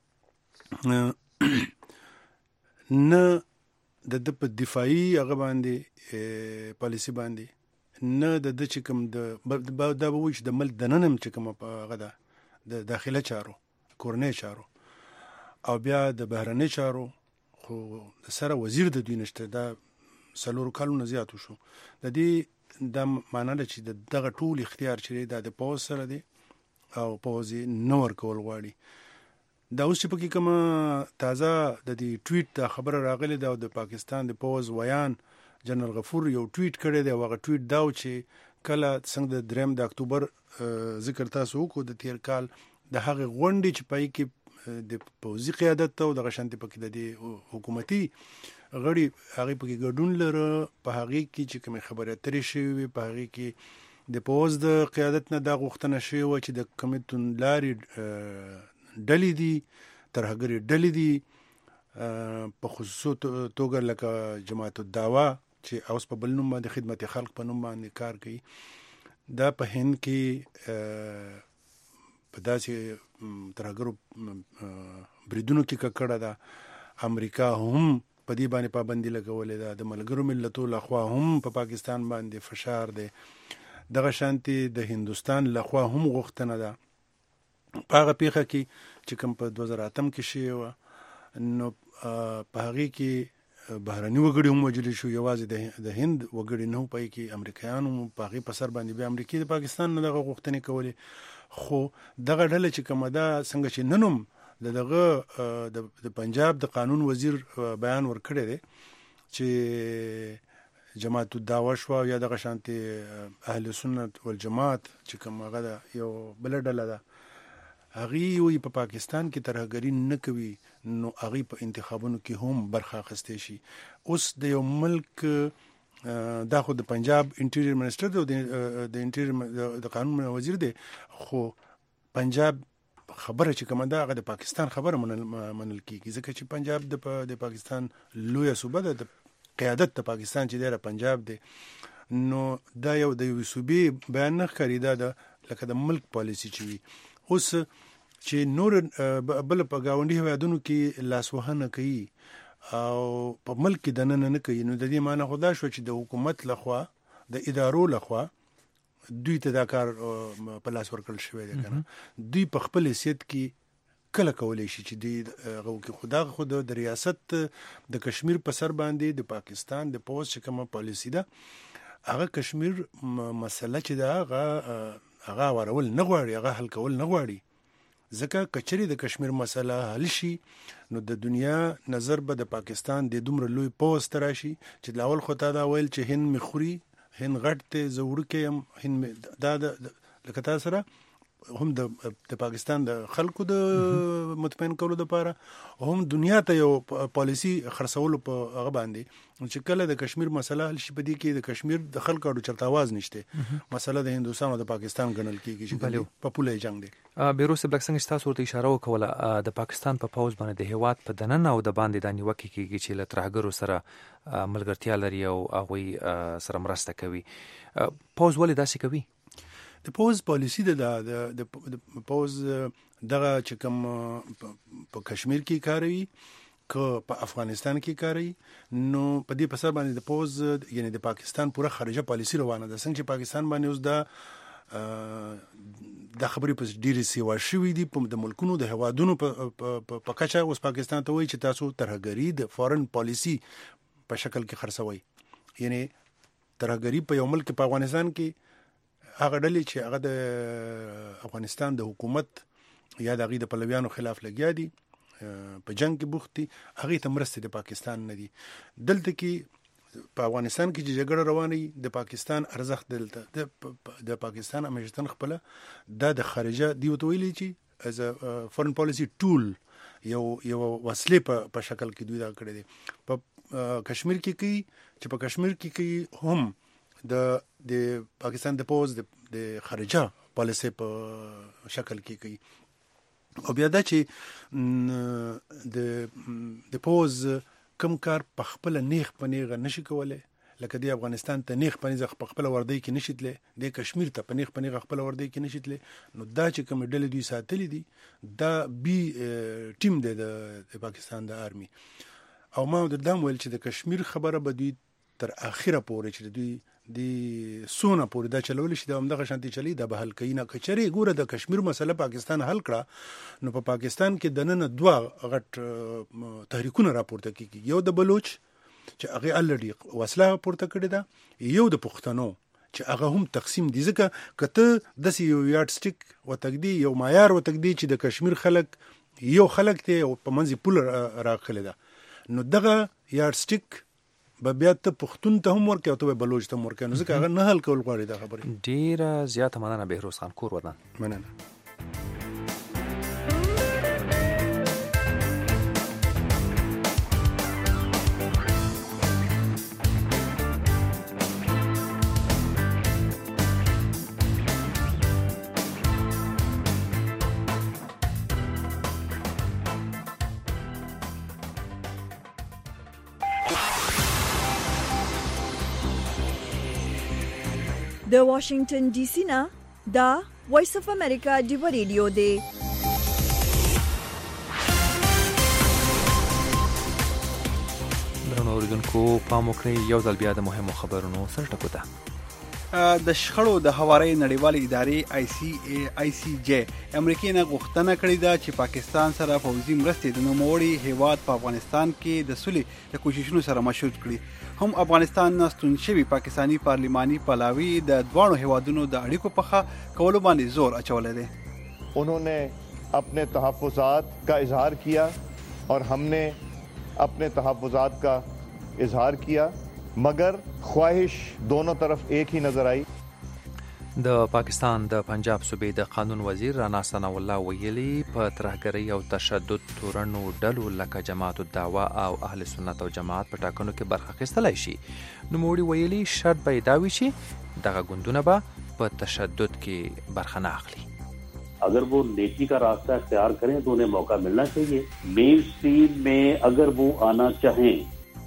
[SPEAKER 3] نه د په دفاعي هغه باندې پالیسي باندې نه د چې کوم د دا وایي چې د ملک دننه چې کوم په هغه ده د داخله چارو کورنۍ چارو او بیا د بهرنۍ چارو خو سره وزیر د دوی نشته. دا څلورو کالونو زیات شو. د دې دا معنا ده چې دغه ټول اختیار چې د پوز سره دی
[SPEAKER 19] او پوز نه ورکول غواړي دا اوس چې پکې کومه تازه د دې ټویټ د خبره راغلی دا د پاکستان د پوز ویان جنرال غفور یو ټویټ کړی دی هغه ټویټ دا چې کله څنګه د دریم د اکتوبر ذکر تاسو وکړو د تیر کال د هغه غونډې چې پای کې د پوزي قیادت او د غشنتي پکې د حکومتي غړي هغه پکې ګډون لره په هغه کې چې کوم خبره ترې شوی په هغه کې د پوز د قیادت نه د غوښتنه شوی و چې د کمیټون لاري ډلې دي ترهګری ډلې دي په خصوص توګه لکه جماعت الدعوا چې اوس په بل نوم باندې خدمت خلق په نوم باندې کار کوي دا په هند کې په داسې ترهګرو بریدونو کې ککړه ده امریکا هم په دې باندې پابندي لګولې ده د ملګرو ملتونو لخوا هم په پا پاکستان باندې فشار دی دغه شانتي د هندستان لخوا هم غوښتنه ده په هغه پیښه کې چې کوم په دوه زره اتم کې شوی و نو په هغې کې بهرني وګړي هم وژل شو یوازې د هند وګړي نه پای کې امریکایان هم په هغې په سر باندې بیا امریکې د پاکستان نه دغه غوښتنې کولې خو دغه ډله چې کومه ده څنګه چې نن هم د دغه د پنجاب د قانون وزیر بیان ورکړی دی چې جماعت الدعوا شو یا دغه شانتي اهل سنت والجماعت چې کوم هغه ده یو بل ډله ده هغه وي په پاکستان کې ترهګری نه کوي نو هغه په انتخابونو کې هم برخه اخیستې شي اوس د یو ملک دا خو د پنجاب انټیریر منسٹر دی د انټیریر د قانون وزیر دی خو پنجاب خبره چې کومه ده هغه د پاکستان خبره منل منل کیږي ځکه چې پنجاب د د پاکستان لویه صوبه ده قیادت د پاکستان چې دی پنجاب دی نو دا یو د یو صوبې بیان نه ښکاري دا د لکه د ملک پالیسي چې وي اوس چې نور بل په ګاونډي هیوادونو کې لاسوهنه کوي او په ملک کې دننه نه کوي نو د دې معنی خو دا شو چې د حکومت لخوا د ادارو لخوا دوی ته دا کار په لاس ورکړل شوی دی کنه دوی په خپل حیثیت کې کله کولی شي چې دی هغه کې خدا خود د ریاست د کشمیر په سر باندې د پاکستان د پوز چې کومه پالیسی ده هغه کشمیر مسله چې ده هغه هغه ورول نه غواړي هغه حل کول نه غواړي ځکه کچري د کشمیر مسله حل شي نو د دنیا نظر به د پاکستان د دومره لوی پوز تراشي چې لاول خو تا دا ویل چې هند مخوري هند غټ ته زوړ کې هم هند دا لکه تاسو سره هم د پاکستان د خلکو د مطمئن کولو لپاره هم دنیا ته یو پالیسی خرڅولو په هغه باندې چې کله د کشمیر مسله حل شي په دې کې د کشمیر د خلکو اړو چرته आवाज نشته مسله د هندستان او د پاکستان ګڼل کیږي چې په پوله جنگ دی
[SPEAKER 2] بیروس بلک څنګه تاسو ورته اشاره وکوله د پاکستان په پوز باندې د هیواد په دننه او د باندې د نیوکه کیږي چې له ترهګرو سره ملګرتیا لري او هغه سره مرسته کوي پوز ولې داسې کوي
[SPEAKER 19] د پوز پالیسی د د پوز دغه چې کوم په کشمیر کې کاروي که په افغانستان کې کاروي نو په دې په سر باندې د پوز یعنی د پاکستان پوره خارجه پالیسی روانه ده څنګه چې پاکستان باندې اوس دا د خبرې په ډیره سیوا شوې دي په د ملکونو د هوادونو په کچه اوس پاکستان ته وایي چې تاسو ترهګری د فورن پالیسی په شکل کې خرڅوي یعنی ترهګری په یو ملک په افغانستان کې هغه ډلې چې هغه د افغانستان د حکومت یا د هغې د پلویانو خلاف لګیا دي په جنگ کې بوخت دي هغې ته مرستې د پاکستان نه دي دلته کې په افغانستان کې چې جګړه روانه وي د پاکستان ارزښت دلته د پاکستان همیشتن خپله دا د خارجه دی ورته ویلي چې از ا فورن پالیسي ټول یو یو وسلې په شکل کې دوی دا کړی دی په کشمیر کې کوي چې په کشمیر کې کوي هم د د پاکستان د پوز د خارجه پالیسي په شکل کې کوي او بیا دا چې د د پوز کم کار په خپل نیخ په نیغه نشي کولای لکه د افغانستان ته نیخ په نیغه په خپل وردی کې نشیتله د کشمیر ته په نیغ په نیغه خپل وردی کې نشیتله نو دا چې کوم ډلې دوی ساتلې دي دا بي ټیم دی د پاکستان د آرمي او ما د دام ویل چې د کشمیر خبره به دوی تر اخره پورې چې دوی دی سونه پورې دا چلول شي د همدغه شانتي چلی د بهل کینا کچري ګوره د کشمیر مسله پاکستان حل کړه نو په پا پاکستان کې د نن دوه غټ تحریکونه راپورته کیږي یو د بلوچ چې هغه الډي وسله پورته کړی دا یو د پښتنو چې هغه هم تقسیم دي. ځکه کته د یو یارډ سټیک وتګدي یو معیار وتګدي چې د کشمیر خلک یو خلک ته په منځ پول راخله ده، نو دغه یارډ سټیک به بیا ته پښتون ته هم ورکې او ته بلوچ ته هم ورکې، نو ځکه هغه نه حل کول غواړي دا خبرې.
[SPEAKER 2] ډیره زیاته مننه بهروز خان کور ودان.
[SPEAKER 19] مننه.
[SPEAKER 1] د واشنگټن ډي سي نه دا وایس اف امریکا ډیو ریډیو دی.
[SPEAKER 2] درنو اوریدونکو پام وکړئ یو ځل بیا د مهمو خبرونو سر ټکو ته.
[SPEAKER 3] د شخړو د هواري نړیوالې ادارې آی سی ای آی سی جی امریکا نه غوښتنه کړې ده چې پاکستان سره فوزي مرستې د نوموړي هیواد په افغانستان کې د سولې د کوششونو سره مشروط کړي. هم افغانستان نه ستون شوي پاکستانی پارلیماني پلاوی د دوانو هیوادونو د اړیکو په ښه کولو باندې زور اچولی دی.
[SPEAKER 15] उन्होंने अपने तहफ़्फ़ुज़ात का इजहार किया और हमने अपने तहफ़्फ़ुज़ात का इजहार किया, मगर ख्वाहिश दोनों तरफ एक ही नज़र आई.
[SPEAKER 2] د پاکستان د پنجاب صوبې د قانون وزیر رانا ثناء الله ویلي په ترهګرۍ او تشدد تورنو ډلو لکه جماعت الدعوه او اهل سنت او جماعت په ټاکنو کې برخه اخیستلی شي. نوموړي ویلي شرط به یې دا وي چې دغه ګوندونه به په تشدد کې برخه نه اخلي.
[SPEAKER 17] अगर वो नेकी का रास्ता इख्तियार करें तो उन्हें मौका मिलना चाहिए. मेन स्ट्रीम में अगर वो आना चाहें.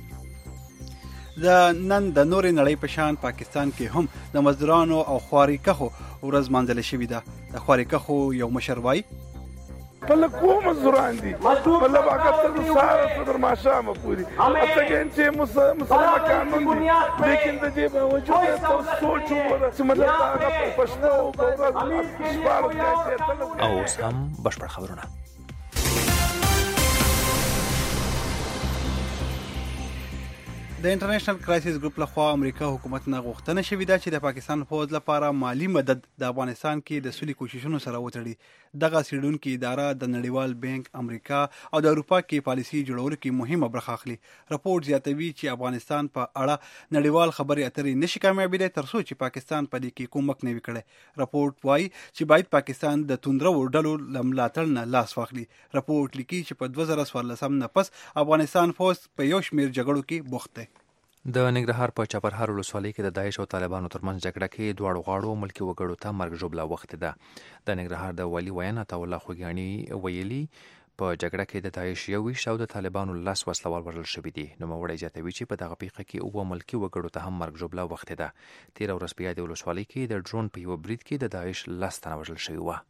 [SPEAKER 3] د نن د نورې نړۍ په شان پاکستان کې هم د مزدورانو او خوارکخو ورځ منځله شوې ده. د خوارکخو یو مشر وایي
[SPEAKER 5] پله کو مزدوران دي پله باقت تر سهار تر ماښامه پورې اڅګین چې مسلمان قانون دي، لیکن د دې باوجود تاسو سوچ وکړئ چې مطلب هغه پښتو او ورځ شپاره کې
[SPEAKER 2] او اوس هم بشپړ خبرونه.
[SPEAKER 3] د انټرنیشنل کرایسیس ګروپ لخوا امریکا حکومت نه غوښتنه شوې ده چې د پاکستان فوج لپاره مالی مدد د افغانستان کې د سولې کوششونو سره وتړي. دغه څېړونکې اداره د نړیوال بانک، امریکا او د اروپا کې پالیسي جوړولو کې مهمه برخه اخلي. راپورټ زیاتوي چې افغانستان په اړه نړیوال خبرې اترې نشي کامیابېدی تر څو چې پاکستان په دې کې کومک نه وي کړی. راپورټ وایي چې باید پاکستان د توندرو ډلو له ملاتړ نه لاس واخلي. راپورټ لیکي چې په دوه زره څوارلسم نه پس افغانستان فوج په یو شمېر جګړو کې بوخت دی.
[SPEAKER 2] د ننګرهار په چپرهار ولسوالۍ کې د داعش او طالبانو ترمنځ جګړه کې دواړو غاړو ملکي وګړو ته مرګ ژوبله وخت ده. د ننګرهار د والي ویاند عطاالله خوږیاڼي ویلي په جګړه کې د داعش یو ویشت او د طالبانو لس وسلوال وژل شوي دي. نوموړی زیاتوي چې په دغه پیښه کې اووه ملکي وګړو ته هم مرګ ژوبله وخت ده. تېره ورځ په یادې ولسوالۍ کې د ډرون په یوه برید کې د داعش لس تنه وژل شوي وه.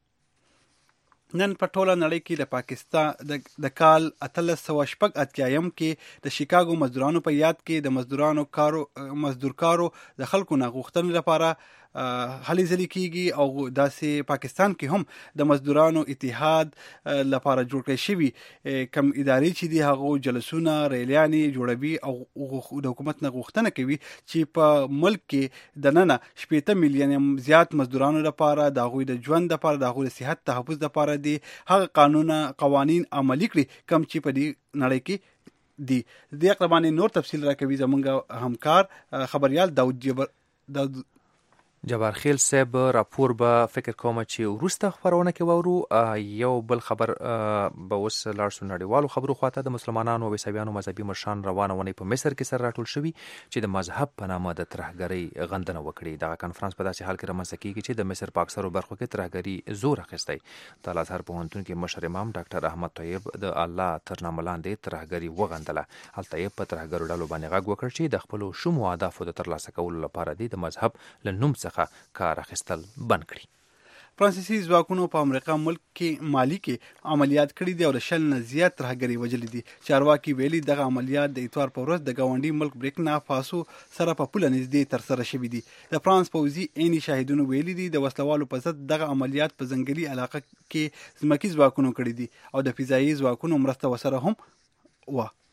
[SPEAKER 3] نن په ټوله نړۍ کې د پاکستان د کال اتلس سوه شپږ اتیایم کې د شیکاګو مزدورانو په یاد کې د مزدورانو کارو مزدورکارو د خلکو نه غوښتنې لپاره هلې ځلې کیږي او داسې پاکستان کې هم د مزدورانو اتحاد لپاره جوړ کړی شوي کم ادارې چې دي هغه جلسونه ریلیانې جوړوي او د حکومت نه غوښتنه کوي چې په ملک کې د ننه شپېته میلیونه زیات مزدورانو لپاره د هغوی د ژوند لپاره د هغوی د صحت تحفظ لپاره دي هغه قانون قوانین عملي کړي کم چې په دې نړۍ کې دي. د دې اقربانې نور تفصیل راکوي زمونږ همکار خبریال داود جبر داود
[SPEAKER 2] جبار خیل صاحب. راپور به فکر کوم چې وروسته خبرونه کې وورو. یو بل خبر به اوس لاړ شو نړیوالو خبرو خواته. د مسلمانانو او عیسویانو مذهبي مشران روانه ونې په مصر کې سره راټول شوي چې د مذهب په نامه د ترهګرۍ غندنه وکړي. دغه کنفرانس په داسې حال کې رامنځته کیږي چې د مصر په اکثرو برخو کې ترهګري زور اخیستی. د الازهر پوهنتون کې مشر امام ډاکټر احمد طیب د الله تر نامه لاندې ترهګري وغندله. هلته یې په ترهګرو ډلو باندې غږ وکړ چې د خپلو شومو اهدافو د ترلاسه کولو لپاره دې د مذهب له نوم څخه کار اخیستل بند کړي.
[SPEAKER 3] فرانسیسي ځواکونو په امریکا ملک کې مالي کې عملیات کړي دي او د شل نه زیات ترهګري وژلي دي. چارواکي ویلي دغه عملیات د اتوار په ورځ د ګاونډي ملک بریکنا فاسو سره په پوله نږدې ترسره شوي دي. د فرانس پوځي عیني شاهدونو ویلي دي د وسلوالو په ضد دغه عملیات په ځنګلي علاقه کې ځمکي ځواکونو کړي دي او د فضایي ځواکونو مرسته وسره هم وه.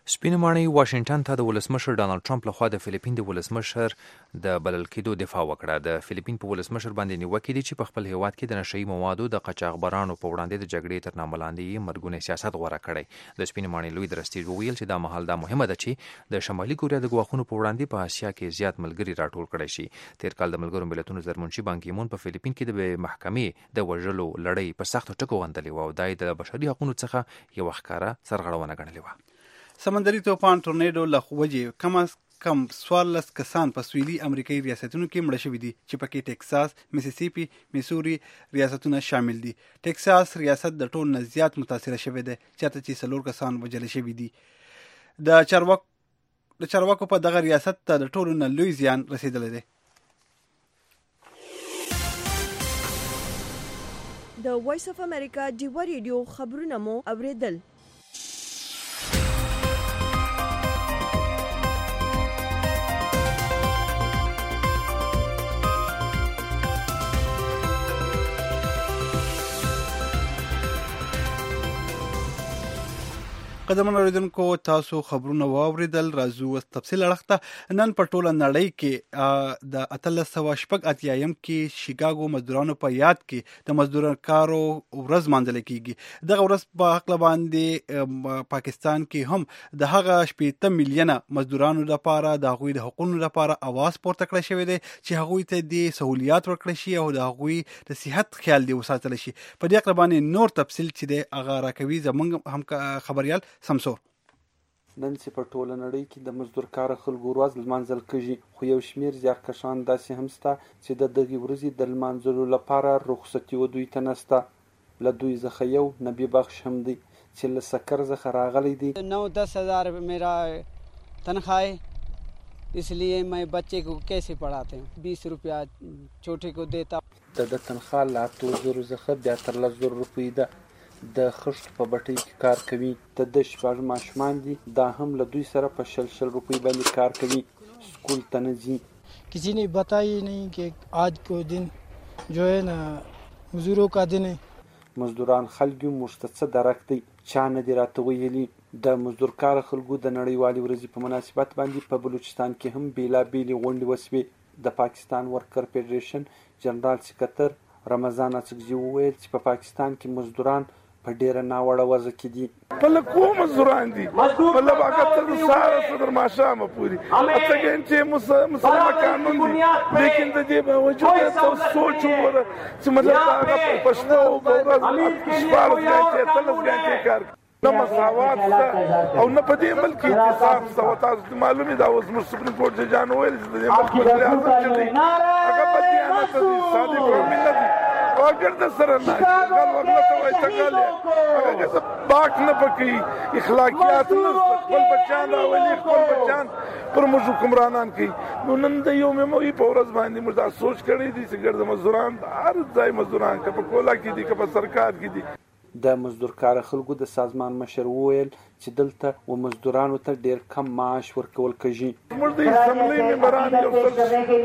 [SPEAKER 2] سپینې ماڼۍ واشنگټن ته د ولسمشر ډانلډ ټرمپ لخوا د فلیپین د ولسمشر د بلل کېدو دفاع وکړه. د فلیپین په ولسمشر باندې نیوکې دي چې په خپل هیواد کې د نشهیي موادو د قاچاقبرانو په وړاندې د جګړې تر نامه لاندې مرګونی سیاست غوره کړی. د سپینې ماڼۍ لوی درستیز وویل چې دا مهال دا مهمه ده چې د شمالي کوریا د ګواښونو په وړاندې په اسیا کې زیات ملګري راټول کړی شي. تیر کال د ملګرو ملتونو زرمنشي بان کی مون په فلیپین کې د محکمې د وژلو لړۍ په سختو ټکو غندلې و او دا د بشري حقوقو څخه یو ښکاره سرغړونه ګڼلې وه.
[SPEAKER 3] سمندري طوفان ټورنیډو له وجې کم از کم څوارلس کسان په سویلي امریکایي ریاستونو کې مړه شوي دي چې پکې ټکساس، میسیسیپي، میسوري ریاستونه شامل دي. ټکساس ریاست د ټول نه زیات متاثره شوی دی چېرته چې څلور کسان وژل شوي دي. د چارواکو د چارواکو په دغه ریاست ته د ټولو نه لوی زیان رسېدلی دی.
[SPEAKER 1] د وایس اف امریکا ډیوا ریډیو خبرونه مو اوریدل.
[SPEAKER 3] قدمونه اوریدونکو تاسو خبرونه واوریدل. راځو اوس تفصیل اړخ ته. نن په ټوله نړۍ کې د اتلس سوه شپږ اتیایم کې شیکاګو مزدورانو په یاد کې د مزدورکارو ورځ مانځل کیږي. دغه ورځ په حق باندې پاکستان کې هم د هغه شپېته میلیونه مزدورانو لپاره د هغوی د حقوقو لپاره اواز پورته کړی شوی دی چې هغوی ته د سہولیات ورکړي شي او د هغوی د صحت خیال دی وساتل شي. په دې حق باندې نور تفصیل چې دی هغه راکوي زموږ هم خبريال سمسور.
[SPEAKER 20] نن چې په ټوله نړۍ کې د مزدور کار خلکو ورځ لمانځل کېږي، خو یو شمېر زیارکښان داسې هم شته چې د دغې ورځې د لمانځلو لپاره رخصتي و دوی ته نشته. له دوی څخه یو نبی بخش هم دی چې له سکر څخه راغلی دی.
[SPEAKER 21] نو دس ہزار میرا تنخواہ ہے، اس لیے میں بچے کو کیسے پڑھاتے ہوں، بیس روپیہ چھوٹے کو دیتا.
[SPEAKER 20] د د تنخواه له اتو زرو څخه بیا تر لس زرو روپۍ ده. د خښتو په بټۍ کې کار کوي. د د شپږ ماشومان دي، دا هم له دوی سره په شل شل روپۍ باندې کار کوي. سکول ته نه ځي.
[SPEAKER 22] کسی نے بتائی نہیں کہ آج کو دن جو ہے نا مزدوروں کا دن ہے.
[SPEAKER 20] مزدوران خلک موږ ته څه درک دی چا نه دي راته ویلي. د مزدور کار خلکو د نړیوالې ورځې په مناسبت باندې په بلوچستان کې هم بېلابېلې غونډې وسوې. د پاکستان ورکر فیډریشن جنرال سکرتر رمضان اڅکزي وویل چې په پاکستان کې مزدوران په ډیره ناوړه وضع کې دي.
[SPEAKER 5] په لکو مزدوران دي، مطلب هغه تر سهاره تر ماښامه پورې اته ګنټې مسلمه قانون دي، لیکن د دې باوجود ته سوچ وګوره چې مطلب هغه په پښتو په ورځ شپاړس ګنټې اتلس ګنټې کار کوي. نه مساوات شته او نه په دې ملک کې انتصاب شته. او تاسو معلومې ده اوس موږ سپریم کورټ ججانو ویل چې د دې ملک وزیر اعظم چې دی هغه بدیانته دي، صادق قومي نه دي. اگر د سره نه غل وغله ته وایي څنګه هغه څه باک نه پکې اخلاقیات نه خپل بچان راولي، خپل بچان پر موږ حکمرانان کوي. نو نن د یو میموي په ورځ باندې موږ دا سوچ کړی دی چې ګرد مزدوران هر ځای مزدوران که په کولا کې دي که په سرکار کې دي.
[SPEAKER 20] د مزدور کار خلکو د سازمان مشر وویل چې دلته و مزدورانو ته ډیر کم معاش ورکول کېږي.
[SPEAKER 5] موږ د اسمبلی ممبران یو څلور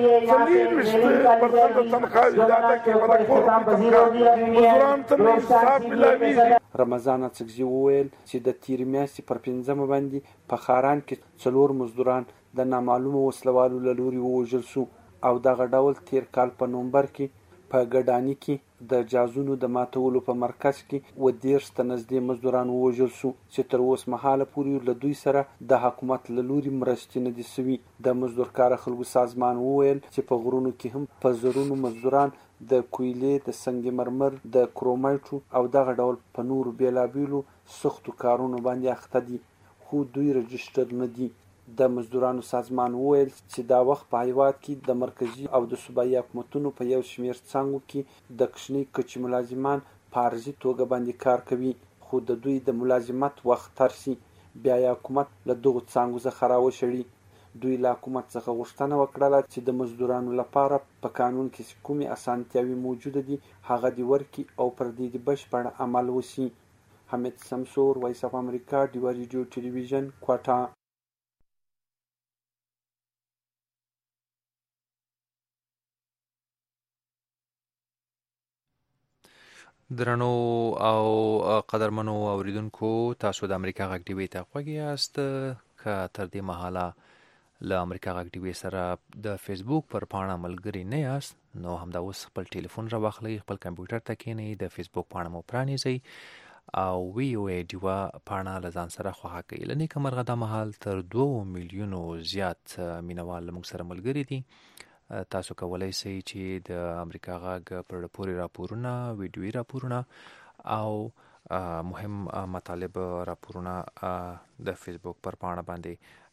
[SPEAKER 5] څلوېښت پرسنټه تنخواوې ادا کوي، په دا کور کې مزدورانو ته انصاف میلاویږي.
[SPEAKER 20] رمضان اڅکزي وویل چې د تېرې میاشتې پر پنځمه باندې په خاران کې څلور مزدوران د نامعلومو وسلوالو له لوري ووژل شو او دغه ډول تېر کال په نومبر کې په ګډاني کې د جازونو د ماتولو په مرکز کې و دېرش ته نږدې مزدوران ووژل شو چې تر اوسه مهاله پورې له دوی سره د حکومت له لوري مرستې نه دي سوي. د مزدور کار خلکو سازمان وویل چې په غرونو کې هم په زرونو مزدوران د کویلې، د سنگ مرمر، د کرومایټو او دغه ډول په نورو بېلابېلو سختو کارونو باندې اخته دي، خو دوی رجسټر نه دي. د مزدورانو سازمان وویل چې دا وخت په هیواد کې د مرکزي او د صوبایي حکومتونو په یو شمېر څانګو کې د کوچنۍ کچې ملازمان په عارضي توګه باندې کار کوي، خو د دوی د ملازمت وخت تر سي بیا یې حکومت له دغو څانګو څخه راوشړي. دوی له حکومت څخه غوښتنه وکړله چې د مزدورانو لپاره په قانون کې کومې اسانتیاوې موجوده دي هغه دې ورکړي او پر دې د بشپړ عمل وشي. حمید سمسور، وایس اف امریکا، ډیوا ریډیو ټلویزیون، کوټه.
[SPEAKER 2] درنو او قدرمنو اوریدونکو تاسو د امریکا غږ ټي وي ته خوږی یاست که تر دې مهاله له امریکا غږ ټي وي سره د فیسبوک پر پاڼه ملګري نه یاست نو همدا اوس خپل ټلیفون را واخلئ خپل کمپیوټر ته کښینئ د فیسبوک پاڼه مو پرانیزئ او وی او ای ډیوا پاڼه له ځان سره خوښه کړئ له نیکه مرغه دا مهال تر دوو میلیونو زیات مینوال له موږ سره ملګري دي تاسو کولی شئ چې د امریکا غږ پر پورې راپورونه ویډیویي راپورونه او مهم مطالب راپورونه د فیسبوک پر پاڼه باندې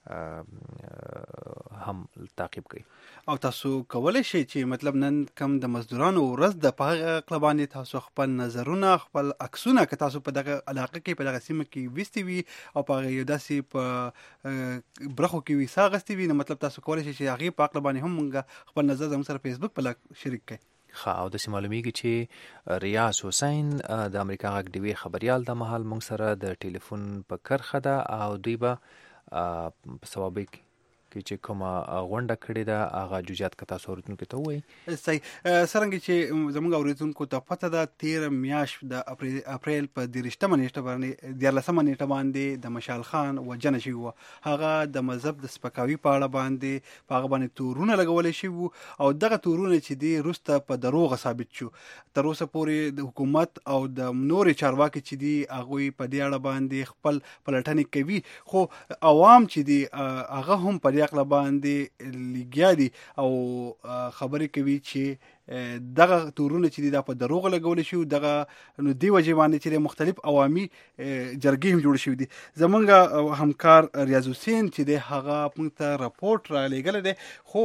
[SPEAKER 2] هم تعقیب کړئ
[SPEAKER 3] او تاسو کولی شئ چې مطلب نن کم د مزدورانو ورځ د په هغه عقله باندې تاسو خپل نظرونه خپل عکسونه که تاسو په دغه علاقه کې په دغه سیمه کې ویستي وي او په هغه یو داسې په برخو کې وي ساه اخیستي وي نو مطلب تاسو کولی شئ چې هغې په عقله باندې هم موږ خپل نظر زموږ سره فیسبوک په لږ شریک کړئ
[SPEAKER 2] ښه او داسې معلومیږي چې ریاض حسین د امریکا غږ ډیوي خبریال د مهال موږ سره د ټلیفون په کرښه ده او دوی به په سوابق کې چې کومه غونډه کړې ده هغه جزئیات که تاسو اورېدونکو ته ووایي
[SPEAKER 3] صحیح څرنګه چې زموږ اورېدونکو ته پته ده تېره میاشت د اپریل په دېرشتمه نیټه باندې دیارلسمه نیټه باندې د مشال خان وژنه شوې وه هغه د مذهب د سپکاوي په اړه باندې په هغه باندې تورونه لګولی شوي وو او دغه تورونه چې دي وروسته په دروغه ثابت شو تر اوسه پورې د حکومت او د نورې چارواکي چې دي هغوی په دې اړه باندې خپل پلټنې کوي خو عوام چې دي هغه هم په دې عقله باندې لګیا دي او خبرې کوي چې دغه تورونه چې دي دا په دروغ لګول شي دغه نو دی وجه باندې چې مختلف عوامي جرګې هم جوړ شوي دي زمونږ همکار ریاض حسین چې دی هغه موږ ته راپورټ را لېږلی دی خو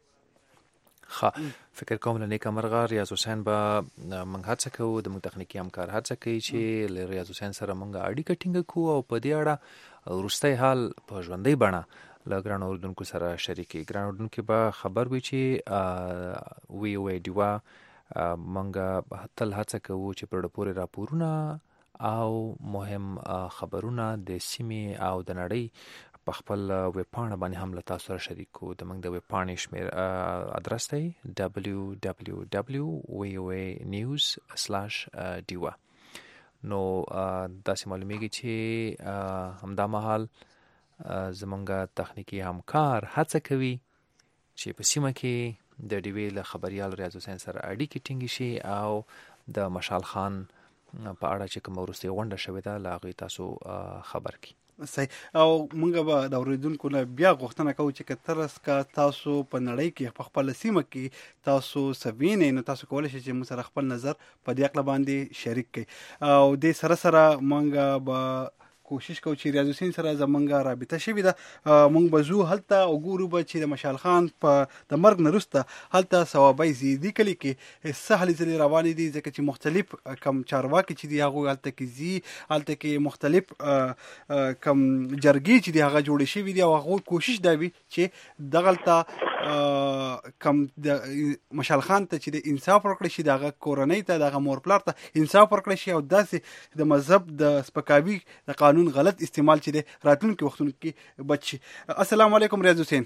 [SPEAKER 2] ښه فکر کوم له نیکه مرغه ریاض حسین به موږ هڅه کوو د موږ تخنیکي همکار هڅه کوي چې له ریاض حسین سره موږ اړیکه ټینګه کړو او په دې اړه وروستی حال په ژوندۍ بڼه له ګرانو اورېدونکو سره شریکي ګران اورېدونکي به خبر وي چې وی او ای ډیوا موږ تل هڅه کوو چې پر پورې راپورونه او مهم خبرونه د سیمې او د نړۍ په خپل ویب پاڼه باندې هم له تاسو سره شریک کوو د موږ د ویب پاڼې شمېر ادرس دی ډبلیو ډبلیو ډبلیو وی او ای نیوز سلاش ډیوا نو داسې معلومیږي چې همدا مهال زمونږ تخنیکی همکار هڅه کوي چې په سیمه کې د ډیوی له خبریال ریاض حسین سره اړیکې ټینګې شي او د مشال خان په اړه چې کومه وروستۍ غونډه شوې ده له هغې تاسو خبر کړي
[SPEAKER 3] صحیح او موږ به د اورېدونکو نه بیا غوښتنه کوو چې که ترس که تاسو په نړۍ کې په خپله سیمه کې تاسو څه وینئ نو تاسو کولی شئ چې موږ سره خپل نظر په دې عقله باندې شریک کړئ او دې سره سره موږ به کوشش کوو چې ریاض حسین سره زمونږ رابطه شوې ده موږ به ځو هلته او ګورو به چې د مشال خان په د مرګ نه وروسته هلته صوابۍ زیدي کلي کې څه هلې ځلې روانې دي ځکه چې مختلف کم چارواکي چې دي هغوی هلته کې ځي هلته کې مختلف کم جرګې چې دي هغه جوړې شوي دي او هغوی کوشش دا وي چې دغلته کم د مشال خان ته چې د انصاف ورکړی شي دغه کورنۍ ته دغه مور پلار ته انصاف ورکړی شي او داسې د مذهب د سپکاوي د قانون غلط استعمال چې دی راتلونکي وختونو کې بچ شي السلام علیکم ریاض حسین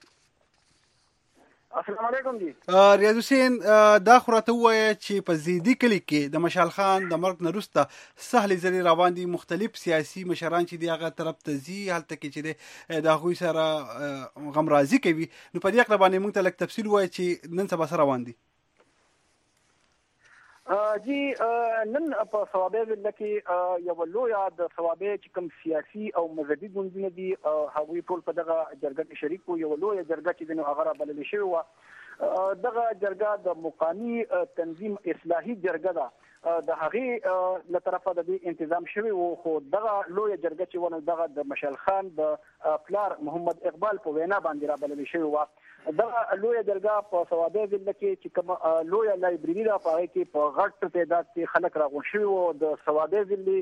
[SPEAKER 6] السلام علیکم جی
[SPEAKER 3] ریاض حسین دا خو راته ووایه چې په زیدي کلي کې د مشال خان د مرګ نه وروسته څه هلې ځلې روان دي مختلف سیاسي مشران چې دي هغه طرف ته ځي هلته کې چې دی د هغوی سره غمرازي کوي نو په دې عقله باندې موږ ته لږ تفصیل ووایه چې نن سبا څه روان دي
[SPEAKER 6] جی نن په صوابۍ ضلع کې یوه لویه د صوابۍ چې کوم سیاسي او مذهبي ګوندونه دي هغوی ټول په دغه جرګه کې شریک وو یوه لویه جرګه چې دی نو هغه رابللې شوې وه دغه جرګه د مقامي تنظیم اصلاحي جرګه ده د هغې له طرفه د دې انتظام شوی و خو دغه لویه جرګه چې ونه دغه د مشال خان د پلار محمد اقبال په وینا باندې رابللې شوې وه دغه لویه جرګه په صوابۍ ضلع کې چې کومه لویه لایبرري ده په هغې کې په غټ تعداد کې خلک راغونډ شوي وو د صوابۍ ضلع چې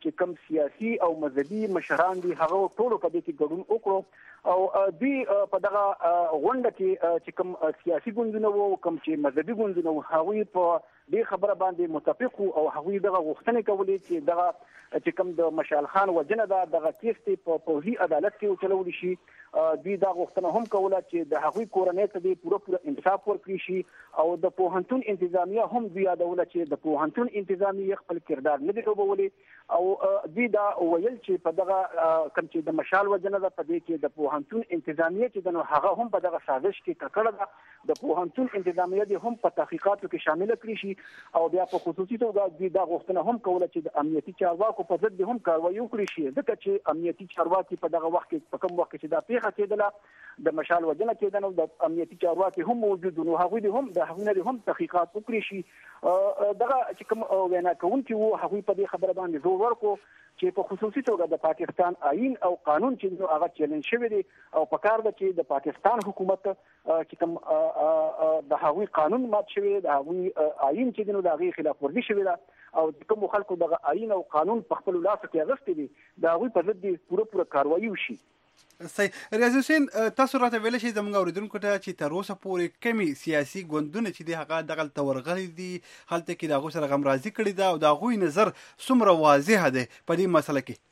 [SPEAKER 6] چې کوم سیاسي او مذهبي مشران دي هغه ټول په دې کې ګډون وکړو او دوی په دغه غونډه کې چې کوم سیاسي ګوندونه وو کوم چې مذهبي ګوندونه وو هغوی په دې خبره باندې متفق او هغوی دغه غوښتنې کولې چې دغه چې کوم د مشال خان وجنه ده دغه کیس ته په پوهي عدالت کې وچلول شي. دوی دا غوښتنه هم کوله چې د هغوی کورنۍ ته د پوره پوره انصاف ورکړي شي او د پوهنتون انتظامیه هم دوی یادوله چې د پوهنتون انتظامیه خپل کردار نه دی لوبولی او دوی دا ویل چې په دغه کوم چې د مشال وجنه ده په دې کې د پوهنتون انتظامیه چې د هغه هم په دغه سازش کې ککړه ده د پوهنتون انتظامیه دي هم په تحقیقاتو کې شامل کړي شي او بیا په خصوصي توګه دوی دا غوښتنه هم کوله چې د امنیتي چارواکو په ضد هم کاروایی وکړي شي ځکه چې امنیتي چارواکي په دغه وخت کې په کوم وخت کې چې دا پیښه کېدله د مشال وجنه کېدنه د امنیتي چارواکي هم موجود نو هغوی هم د هغوی نه هم تحقیقات وکړي شي. دغه چې کوم وینا کوونکي وو هغوی په دې خبره باندې زور ورکړو چې په خصوصي توګه د پاکستان آئین او قانون چې هغه چیلنج شوی دی او په کار ده چې د پاکستان حکومت چې کوم د هغوی قانون مات شوی د هغوی آئین چې دی نو د هغې خلاف ورزي شوې ده او د کومو خلکو دغه آئین او قانون په خپلو لاسو کې اخیستی دی د هغوی په ضد پوره پوره کاروایي وشي.
[SPEAKER 3] صحیح. ریاض حسین تاسو راته ویلی شئ زموږ اورېدونکو ته چې تر اوسه پورې کمې سیاسي ګوندونه چې دي هغه دغلته ورغلي دي هلته کې د هغوی سره غمرازي کړې ده او د هغوی نظر څومره واضحه دی په دې مسله کې؟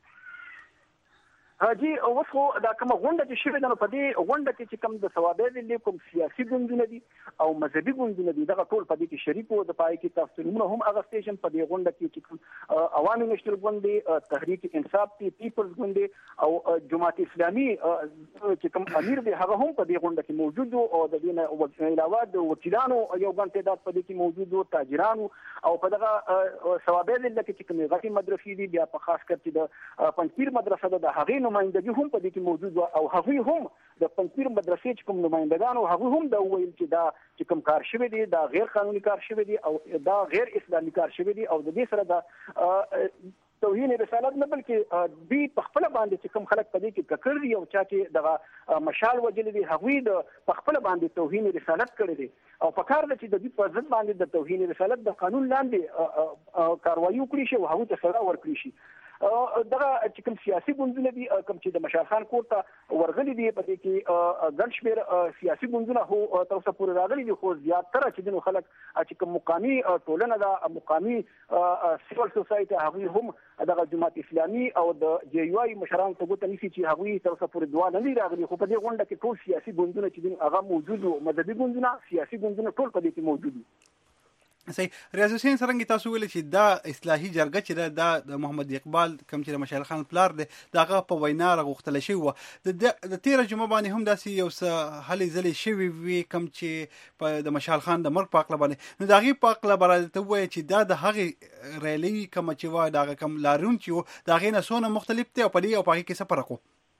[SPEAKER 6] جی اوس خو دا کومه غونډه چې شوې ده نو په دې غونډه کې چې کوم د ثوابه ویلي کوم سیاسي ګوندونه دي او مذهبي ګوندونه دي دغه ټول په دې کې شریک وو. د پای کې تاسو نومونه هم اغوستی شم په دې غونډه کې چې کوم عوامي نېشنل ګوند دی تحریک انصاف دی پیپلز ګوند دی او جماعت اسلامي چې کوم امیر دی هغه هم په دې غونډه کې موجود وو او د دې نه علاوه د وکیلانو یو ګڼ تعداد په دې کې موجود وو تاجرانو او په دغه ثوابه ویلي کې چې کومې غټې مدرسې دي بیا په خاص کر چې د پنځپیر مدرسه ده د هغې نمایندګي هم په دې کې موجود و او هغوی هم د پنځپیر مدرسې چې کوم نمایندګان او هغوی هم دا وویل چې دا چې کوم کار شوی دی دا غیر قانوني کار شوی دی او دا غیر اسلامي کار شوی دی او د دې سره دا توهین رسالت نه بلکې دوی په خپل باندې چې کوم خلک په دې کې ککړ دي او چا چې دغه مشال وجلي دي هغوی د په خپل باندې توهین رسالت کړی دی او په کار ده چې د دوی په ضد باندې د توهین رسالت د قانون لاندې کاروایي وکړي شي او هغوی ته سزا ورکړي شي. دغه چې کوم سیاسي ګوندونه دي کوم چې د مشال خان کور ته ورغلي دي په دې کې ګڼ شمېر سیاسي ګوندونه خو تر اوسه پورې راغلي دي خو زیاتره چې دي نو خلک چې کوم مقامي ټولنه ده مقامي سیول سوسایټي هغوی هم دغه جماعت اسلامي او د جے یو آی مشرانو ته ګوته نیسي چې هغوی تر اوسه پورې دوه نه دي راغلي خو په دې غونډه کې ټول سیاسي ګوندونه چې دي هغه موجود وو مذهبي ګوندونه سیاسي ګوندونه ټول په دې کې موجود وو.
[SPEAKER 3] صحیح. ریاض حسین څرنګه تاسو ویل چې دا اصلاحي جرګه چې ده دا د محمد اقبال کوم چې د مشال خان پلار دی د هغه په وینا راغوښتله شوې وه د تېره جمعه باندې هم داسې یو څه هلې ځلې شوې وي کوم چې په د مشال خان د مرګ په هکله باندې نو د هغې په هکله به راته ووایه چې دا د هغې ریلۍ کومه چې وه د هغه کوم لاریون چې و د هغې نه څونه مختلف دی او په دې او په هغې کې څه فرق و؟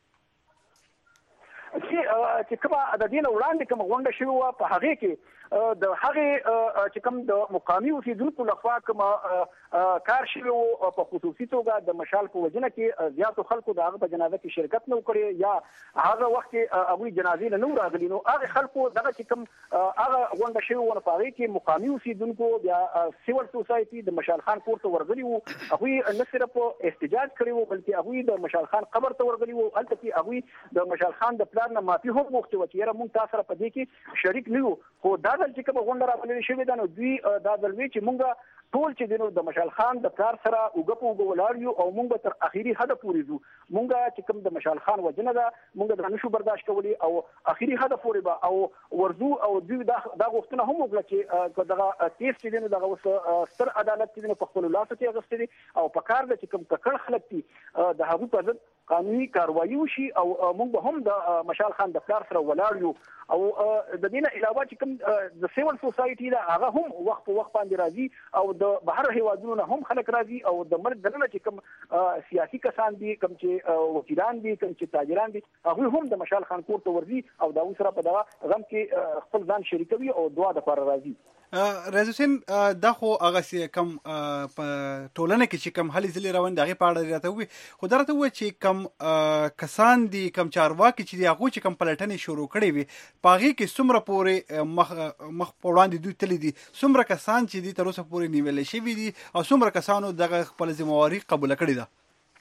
[SPEAKER 6] چې کومه د دې نه وړاندې کومه غونډه شوې وه په هغې کې د هغې چې کوم د مقامي اوسېدونکو لخوا کومه کار شوی و په خصوصي توګه د مشال په وجنه کې زیاتو خلکو د هغه په جنازه کې شرکت نه وکړي یا هغه وخت کې هغوی جنازې نه راغلي نو هغه خلکو دغه چې کوم هغه غونډه شوې وه نو په هغې کې مقامي اوسېدونکو بیا سیول سوسایټي د مشال خان کور ته ورغلي وو هغوی نه صرف احتجاج کړی وو بلکې هغوی د مشال خان قبر ته ورغلي وو هلته کې هغوی د مشال خان د پلار نه معافي هم غوښتې وه چې یاره موږ تا سره په دې کې شریک نه یو خو دا ځل چې کومه غونډه رابللې شوې ده نو دوی دا ځل وی چې موږ ټول چې دی نو د مشال خان د پلار سره اوږه په اوږه ولاړ یو او موږ به تر اخري حده پورې ځو موږ چې کوم د مشال خان وجنه ده موږ دا نشو برداشت کولی او اخري حده پورې به او ورځو او دوی دا دا غوښتنه هم وکړه چې دغه کیس چې دی نو دغه اوس ستر عدالت چې دی نو په خپلو لاسو کې اخیستی دی او په کار ده چې کوم ککړ خلک دي د هغوی په ضد قانوني کاروایي وشي او موږ به هم د مشال خان د پلار سره ولاړ یو او د دې نه علاوه چې کوم د سیول سوسایټي ده هغه هم وخت په وخت باندې راځي او د بهر هیوادونو نه هم خلک راځي او د مرګ دننه چې کوم سیاسي کسان دي کوم چې وکیلان دي کوم چې تاجران دي هغوی هم د مشال خان کور ته ورځي او د هغوی سره په دغه غم کې خپل ځان شریکوي او دعا دپاره راځي.
[SPEAKER 3] ریاض حسین دا خو هغه کم په ټولنه کې چې کم هلي ځلې روان دي هغې په اړه راته ووایي، خو دا راته ووایي چې کم کسان دي کم چارواکي چې دي هغوی چې کم پلټنې شروع کړې وي په هغې کې څومره پورې مخ مخ په وړاندې دوی تللي دي، څومره کسان چې دي تر اوسه پورې نیولې شوي دي او څومره کسانو دغه خپله ذمهواري قبوله کړې ده؟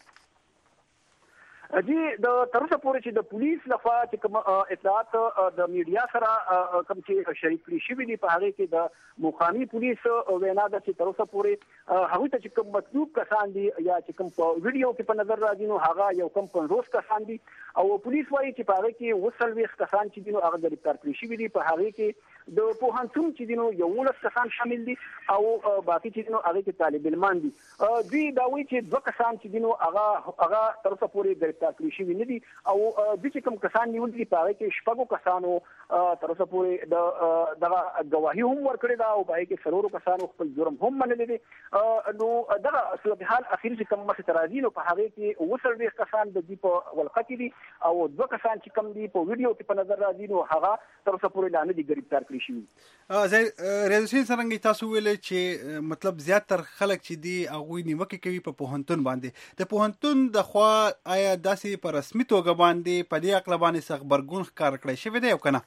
[SPEAKER 6] جی د تر اوسه پورې چې د پولیس لخوا چې کوم اطلاعات د میډیا سره کوم چې شریک کړي شوي دي په هغې کې د مقامي پولیس وینا ده چې تر اوسه پورې هغوی ته چې کوم مطلوب کسان دي یا چې کوم په ویډیو کې په نظر راځي نو هغه یو کم پنځوس کسان دي او پولیس وایي چې په هغې کې اووه څلوېښت کسان چې دي نو هغه ګرفتار کړي شوي دي. په هغې کې د پوهنتون چې دي نو یولس کسان شامل دي او باقي چې دي نو هغې کې طالب علمان دي. دوی دا وایي چې دوه کسان چې دي نو هغه هغه تر اوسه پورې ګرفتار کړي شوي نه دي او دوی چې کوم کسان نیولي دي په هغې کې شپږو کسانو تر اوسه پورې د دغه ګواهي هم ورکړې ده او په هغې کې څلورو کسانو خپل جرم هم منلی دی. نو دغه صورتحال اخري چې کوم مخې ته راځي نو په هغې کې اووه څلوېښت کسان د دوی په ولقه کې دي او دوه کسان چې کوم دي په ویډیو کې په نظر راځي نو هغه تر اوسه پورې لا نه دي ګرفتار کړي شوي.
[SPEAKER 3] ریاض حسین څرنګه تاسو ویلې چې مطلب زیاتر خلک چې دي هغوی نیوکې کوي په پوهنتون باندې، د پوهنتون د خوا آیا داسې په رسمي توګه باندې په دې عقله باندې څه غبرګون ښکاره کړی شوی دی او که نه؟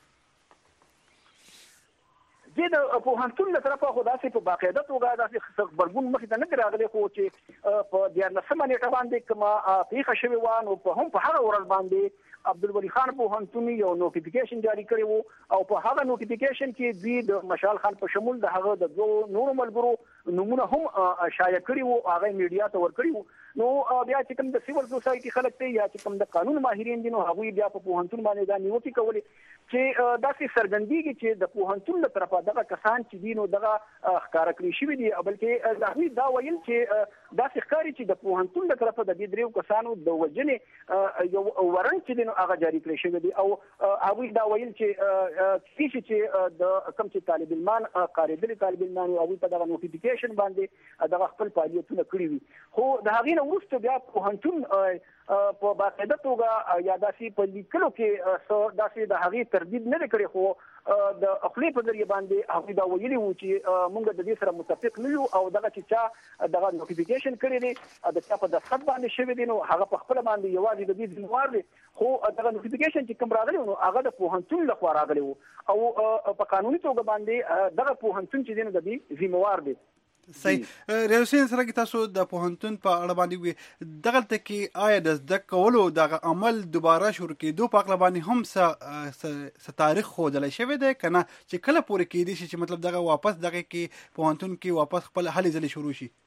[SPEAKER 6] زه د پوهنتون له طرفه خو داسې په باقاعده توګه داسې غبرګون مخې ته نه دی راغلی، خو چې په دیارلسمه نیټه باندې کومه پېښه شوې وه نو په هم په هغه ورځ باندې عبدالولي خان پوهنتون یو نوټیفیکیشن جاری کړی و او په هغه نوټیفیکیشن کې دوی د مشال خان په شمول د هغه د دوو نورو ملګرو نومونه هم شایع کړي وو، هغه میډیا ته ورکړي وو. نو بیا چې کوم د سیول سوسایټي خلک دی یا چې کوم د قانون ماهرین دي نو هغوی بیا په پوهنتون باندې دا نیوکې کولې چې داسې څرګندېږي چې د پوهنتون له طرفه دغه کسان چې دي نو دغه ښکاره کړي شوي دي، بلکې هغوی دا ویل چې داسې ښکاري چې د پوهنتون له طرفه د دې دریو کسانو د وژنې یو ورنټ چې دی نو هغه جاري کړی شوی دی او هغوی دا ویل چې کیږي چې د کوم چې طالب علمان قارېدلي طالب علمان هغوی په دغه نوټیفیکیشن باندې دغه خپل فعالیتونه کړي وي. خو د هغې نه وروسته بیا پوهنتون په باقاعده توګه یا داسې په لیکلو کې داسې د هغې تردید نه دی کړی، خو د خولې په ذریعه باندې هغوی دا ویلي وو چې موږ د دې سره متفق نه یو او دغه چې چا دغه نوټیفیکیشن کړی دی د چا په دستخط باندې شوی دی نو هغه په خپله باندې یوازې د دې ذمهوار دی، خو دغه نوټیفیکیشن چې کوم راغلی نو هغه د پوهنتون لخوا راغلی وو او په قانوني توګه باندې دغه پوهنتون چې دی نو د دې ذمهوار دی.
[SPEAKER 3] صحیح. ریاض حسین سره تاسو د پوهنتون په اړه باندې وي دغلته کې آیا د زده کولو دغه عمل دوباره شروع کېدو په اړه باندې هم څه تاریخ ښودلی شوی دی که نه چې کله پورې کېدی شي چې مطلب دغه واپس دغه کې پوهنتون کې واپس خپل هلې ځلې شروع شي؟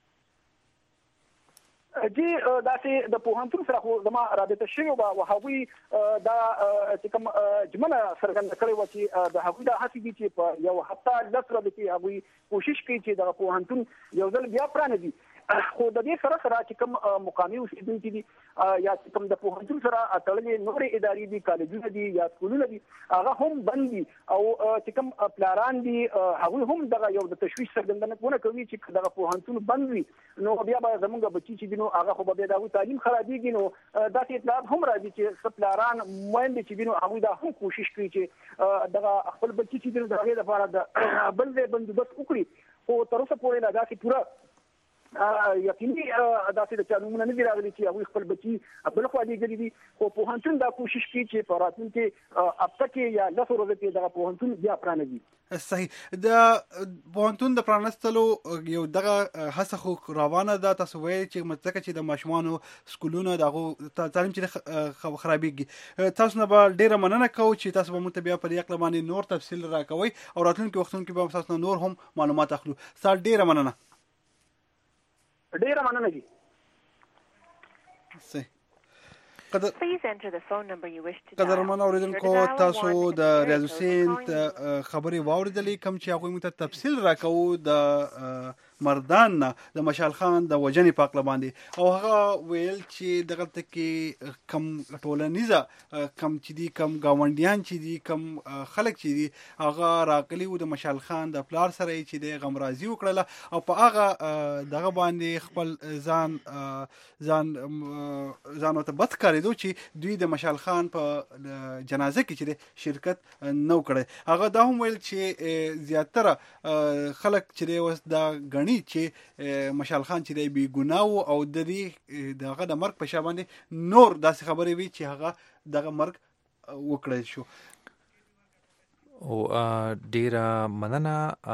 [SPEAKER 6] جی داسې د پوهنتون سره خو زما رابطه شوې وه او هغوی دا چې کوم ژمنه څرګنده کړې وه چې د هغوی دا هڅې دي چې په یو هفته لس ورځې کې هغوی کوشش کوي چې دغه پوهنتون یو ځل بیا پرانیزي. خو د دې سره سره چې کوم مقامي اوسېدونکي دي یا چې کوم د پوهنتون سره تړلې نورې ادارې دي، کالجونه دي یا سکولونه دي، هغه هم بند دي او چې کوم پلاران دي هغوی هم دغه یو د تشویش څرګندونه کوي چې دغه پوهنتون بند وي نو بیا به زموږ بچي چې دي نو هغه خو به بیا د هغوی تعلیم خرابېږي. نو داسې اطلاعات هم راځي چې څه پلاران میندې چې دي نو هغوی دا هم کوشش کوي چې دغه خپل بچي چې دي نو د هغې لپاره د بل ځای بندوبست وکړي، خو تر اوسه پورې لا داسې پوره یقیني داسې د چا نومونه نه دي راغلي چې هغوی خپل بچي بل خوا لېږلي دي. خو پوهنتون دا کوشش کوي چې په راتلونکي هفته کې یا لسو ورځو کې دغه پوهنتون بیا پرانیزي.
[SPEAKER 3] صحیح. د پوهنتون د پرانستلو یو دغه هڅه خو روانه ده، تاسو وایئ چې ځکه چې د ماشومانو سکولونه د هغو تعلیم چې خرابېږي. تاسو نه به ډېره مننه کوو چې تاسو به موږ ته بیا په دې عقله باندې نور تفصیل راکوئ او راتلونکي وختونو کې به تاسو نه نور هم معلومات اخلو. ستا ډېره مننه.
[SPEAKER 6] ډېره مننه دي.
[SPEAKER 3] صحیح. قدرمن اوریدونکو تاسو د ریاض حسین خبرې واوریدلې کوم چې هغوی موږ ته تفصیل راکوو د مردان نه د مشال خان د وجنې په عقله باندې، او هغه ویل چې دغلته کې کم ټولنیزه کم چې دي کم ګاونډیان چې دي کم خلک چې دي هغه راغلي وو د مشال خان د پلار سره چې د غمرازي وکړله او په هغه دغه باندې خپل ځان ځان ځان ته بد کارېدو چې دوی د مشال خان په جنازه کې چې شرکت نو کړی. هغه دا هم ویل چې زیاتره خلک چې اوس دا غني چې مشال خان چې دی بی ګناه او د دې دغه د مرګ په شابه باندې نور داسې خبرې وي چې هغه دغه مرګ وکړل شو.
[SPEAKER 2] او ډیره مننه.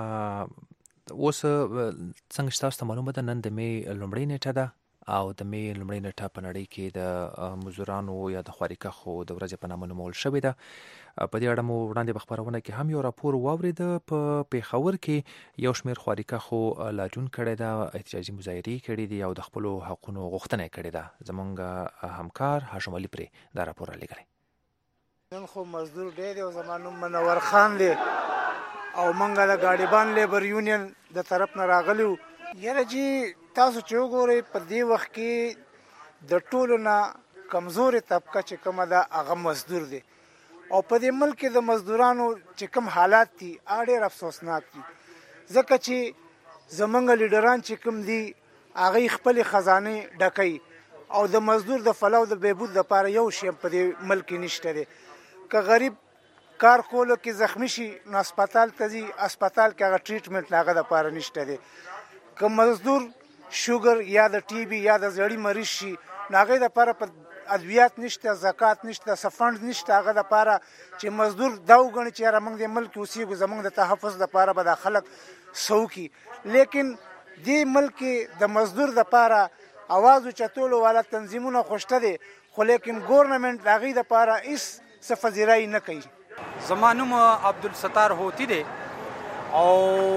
[SPEAKER 2] اوس څنګه تاسو ته معلومه ده نن د می لومړۍ نیټه ده او د می لومړۍ نیټه په نړۍ کې د مزدورانو یا د خواريکخو د ورځې په نامه نومول شوې ده. په دې اړه مو وړاندې په خبرونه کې هم یو راپور واورید. په پیښور کې یو شمېر خواريکخو لاجون کړی ده، احتجاجي مظاهرې کړي دي او د خپلو حقونو غوښتنه کړې ده. زمونږ همکار هاشم علي پرې دا راپور رالیږلی.
[SPEAKER 7] نن خو مزدور ډېر دی او زما نوم منور خان دی او منګه د ګاډیبان لیبر یونین د طرف نه راغلی وو. یاره جی تاسو چې وګورئ په دې وخت کې د ټولو نه کمزورې طبقه چې کومه ده هغه مزدور دی او په دې ملک کې د مزدورانو چې کوم حالات دي هغه ډېر افسوسناک دي، ځکه چې زمونږ لیډران چې کوم دي هغوی خپلې خزانې ډکوي او د مزدور د فلاح او د بهبود لپاره یو شی په دې ملک کې نشته دی. که غریب کار کولو کې زخمی شي نو اسپتال ته ځي، اسپتال کې هغه ټریټمنټ د هغه دپاره نشته دی. که مزدور شوګر یا د ټي بي یا د زړی مریض شي نو هغې دپاره په ادویات نشته، زکات نشته، څه فنډ نشته هغه دپاره چې مزدور دا وګڼي چې یاره موږ دې ملک کې اوسېږو، زموږ د تحفظ دپاره به دا خلک څه وکړي. لیکن دې ملک کې د مزدور دپاره اواز اوچتولو والا تنظیمونه خوشته دی، خو لیکن ګورنمنټ د هغې دپاره هېڅ څه پذیرایي نه کوي.
[SPEAKER 9] زما نوم عبدالستار هوتی دی او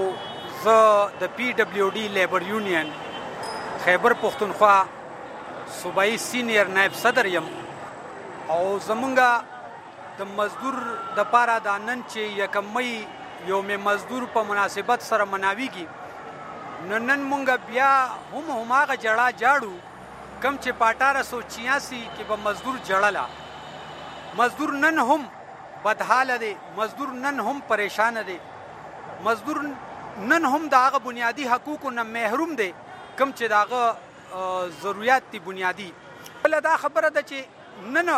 [SPEAKER 9] زه د پی ډبلیو ډي لیبر یونین خیبر پختونخوا صوبایي سینیر نائب صدر یم او زمونږ د مزدور دپاره دا نن چې یکم مئی یوم مزدور په مناسبت سره مناویږي نو نن مونږ بیا هم هماغه جړه جاړو کم چې په اټاره سو چھیاسی کې به مزدور جړله. مزدور نن هم بدحاله دی، مزدور نن هم پریشان دی، مزدور نن هم د هغه بنیادی حقوقو نه محروم دی کم چې د هغه ضرورت دي بنیادی. بله دا خبره ده چې نن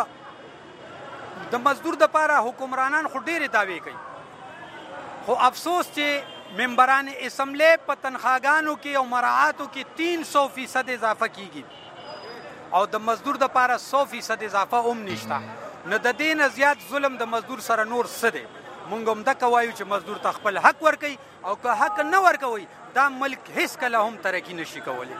[SPEAKER 9] د مزدور دپاره حکمرانان خو ډېرې دعوې کوي، خو افسوس چې ممبران اسمبلی په تنخواګانو کې او مراعاتو کې تین سو فیصد اضافه کیږي او د مزدور دپاره سو فیصد اضافه هم نشته. نو د دې نه زیات ظلم د مزدور سره نور څه دی؟ مونږ هم دکه وایو چې مزدور ته خپل حق ورکوي او که حق نه ورکوي دا ملک هیڅ کله هم ترقي نشي کولی.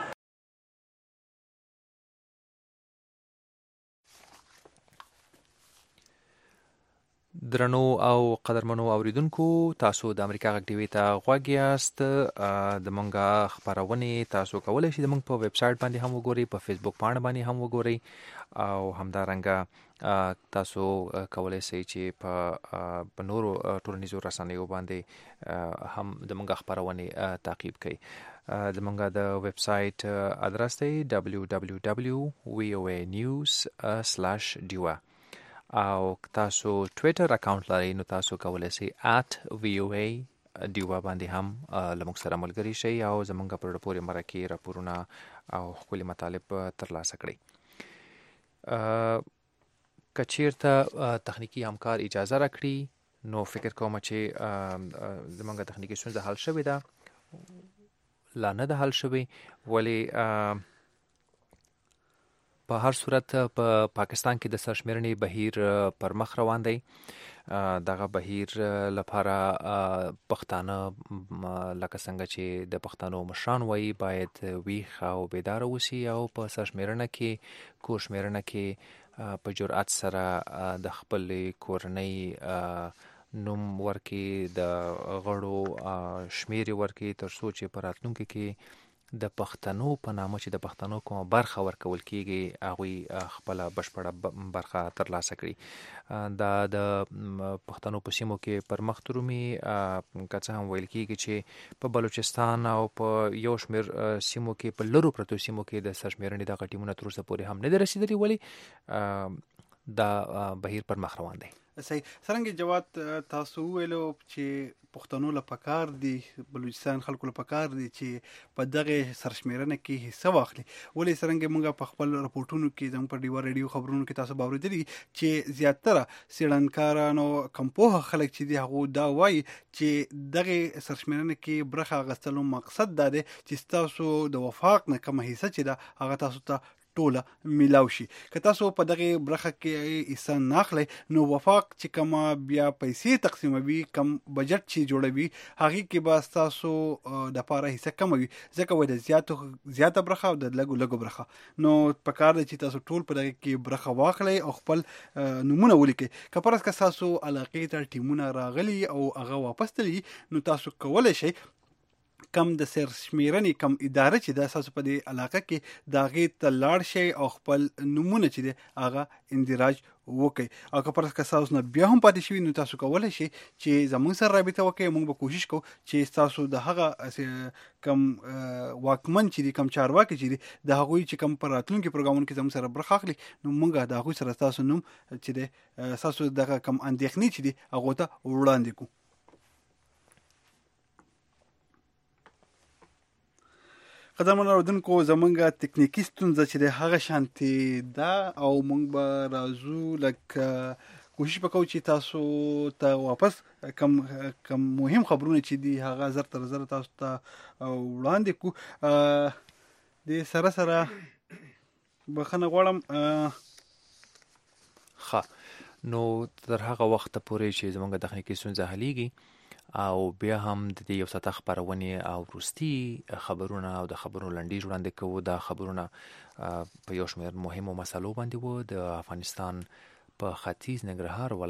[SPEAKER 2] درنو او قدرمنو اوریدونکو، تاسو د امریکا غږ ټي وي ته غوږ یاست. د مونږه خپرونې تاسو کولی شئ د مونږ په ویب سایټ باندې هم وګورئ، په فیسبوک پاڼه باندې هم وګورئ او همدارنګه تاسو کولی شئ چې په نورو ټولنیزو رسنیو باندې هم د مونږه خپرونې تعقیب کړئ. د مونږه د ویب سایټ ادرس دی ډبلیو ډبلیو ډبلیو وی او ای نیوز سلاش ډیوا او تاسو ټویټر اکاونټ لرئ نو تاسو کولی شئ ات وی او ای ډیوا باندې هم له موږ سره ملګري شئ او زمونږ په پورې مرکې راپورونه او ښکلي مطالب ترلاسه کړئ. که چیرته تخنیکي همکار اجازه راکړي نو فکر کوم چې زمونږ تخنیکي ستونزه حل شوې ده، لا نه ده حل شوې، ولې په هر صورت په پاکستان کې د سرشمېرنې بهیر پر مخ روان دی. دغه بهیر لپاره پښتانه لکه څنګه چې د پښتنو مشران وایي باید ویښ او بیداره اوسي او په سرشمېرنه کې کورشمېرنه کې په جرأت سره د خپلې کورنۍ نوم ورکړي، د غړو شمېرې ورکړي، تر څو چې په راتلونکي کې د پښتنو په نامه چې د پښتنو کومه برخه ورکول کیږي هغوی خپل بشپړه برخه ترلاسه کړي. دا د پښتنو په سیمو کې پرمخ درومي، که څه هم ویل کیږي چې په بلوچستان او په یو شمېر سیمو کې په لرو پرتو سیمو کې د سرشمېرنې دغه ټیمونه تر اوسه پورې هم نه دي رسېدلي، ولې دا بهیر پر مخ روان دی.
[SPEAKER 3] صحیح. څرنګه جواد تاسو ویلو چې پښتنو له پکار دي، بلوچستان خلکو له پکار دي چې په دغه سرشمېرنه کې حصہ واخلي، ولې څرنګه موږ په خپل راپورټونو کې زموږ په ډیوا ریډیو خبرونو کې تاسو باورېدلي چې زیاتره څېړنکارانو کم پوهه خلک چې دي هغه دا وایي چې دغه سرشمېرنه کې برخه اخیستلو مقصد دا دی چې تاسو د وفاق نه کومه حصہ چې ده هغه تاسو ته ټوله میلاو شي. که تاسو په دغه برخه کې حصہ ناخلی نو وفاق چې کومه بیا پیسې تقسیموي، کم بجټ چې جوړوي، هغې کې به ستاسو د پاره حصہ کمه وي، ځکه وایي د زیاتو زیاته برخه او د لږو لږو برخه. نو پکار دی چې تاسو ټول په دغه کې برخه واخلئ او خپل نومونه ولیکئ. که فرض که ستاسو علاقې ته ټیمونه راغلي او هغه واپس تللي نو تاسو کولی شئ کم د سرشمېرنې کم اداره چې ده ستاسو په دې علاقه کې د هغې ته لاړ شئ او خپل نومونه چې دی هغه اندراج وکړئ. او که فرض که ستاسو نه بیا هم پاتې شوي نو تاسو کولی شئ چې زموږ سره رابطه وکړئ. موږ به کوشش کوو چې ستاسو د هغه کم واکمن چې دي، کم چارواکي چې دي، د هغوی چې کم په راتلونکي پروګرامونو کې زموږ سره برخه اخلي نو موږ د هغوی سره ستاسو نوم چې دی ستاسو دغه کم اندېښنې چې دي هغو ته وړاندې کړو. قدرمن اورېدونکو، زمونږ تکنیکي ستونزه چې د هغه شانتې ده او موږ به راځو لکه کوشش وکړو چې تاسو ته واپس کم کم مهم خبرونه چې دي هغه زر تر زر تاسو ته وړاندې کړو. د سره سره بخښنه غواړم.
[SPEAKER 2] ښه، نو تر هغه وخته پورې چې زمونږ تخنیکي ستونزه حلیږي او بیا هم د دې یو ساعته خپرونې او وروستي خبرونه او د خبرونو لنډیز وړاندې کوو. دا خبرونه په یو شمېر مهمو مسلو باندې وو. د افغانستان په ختیځ ننګرهار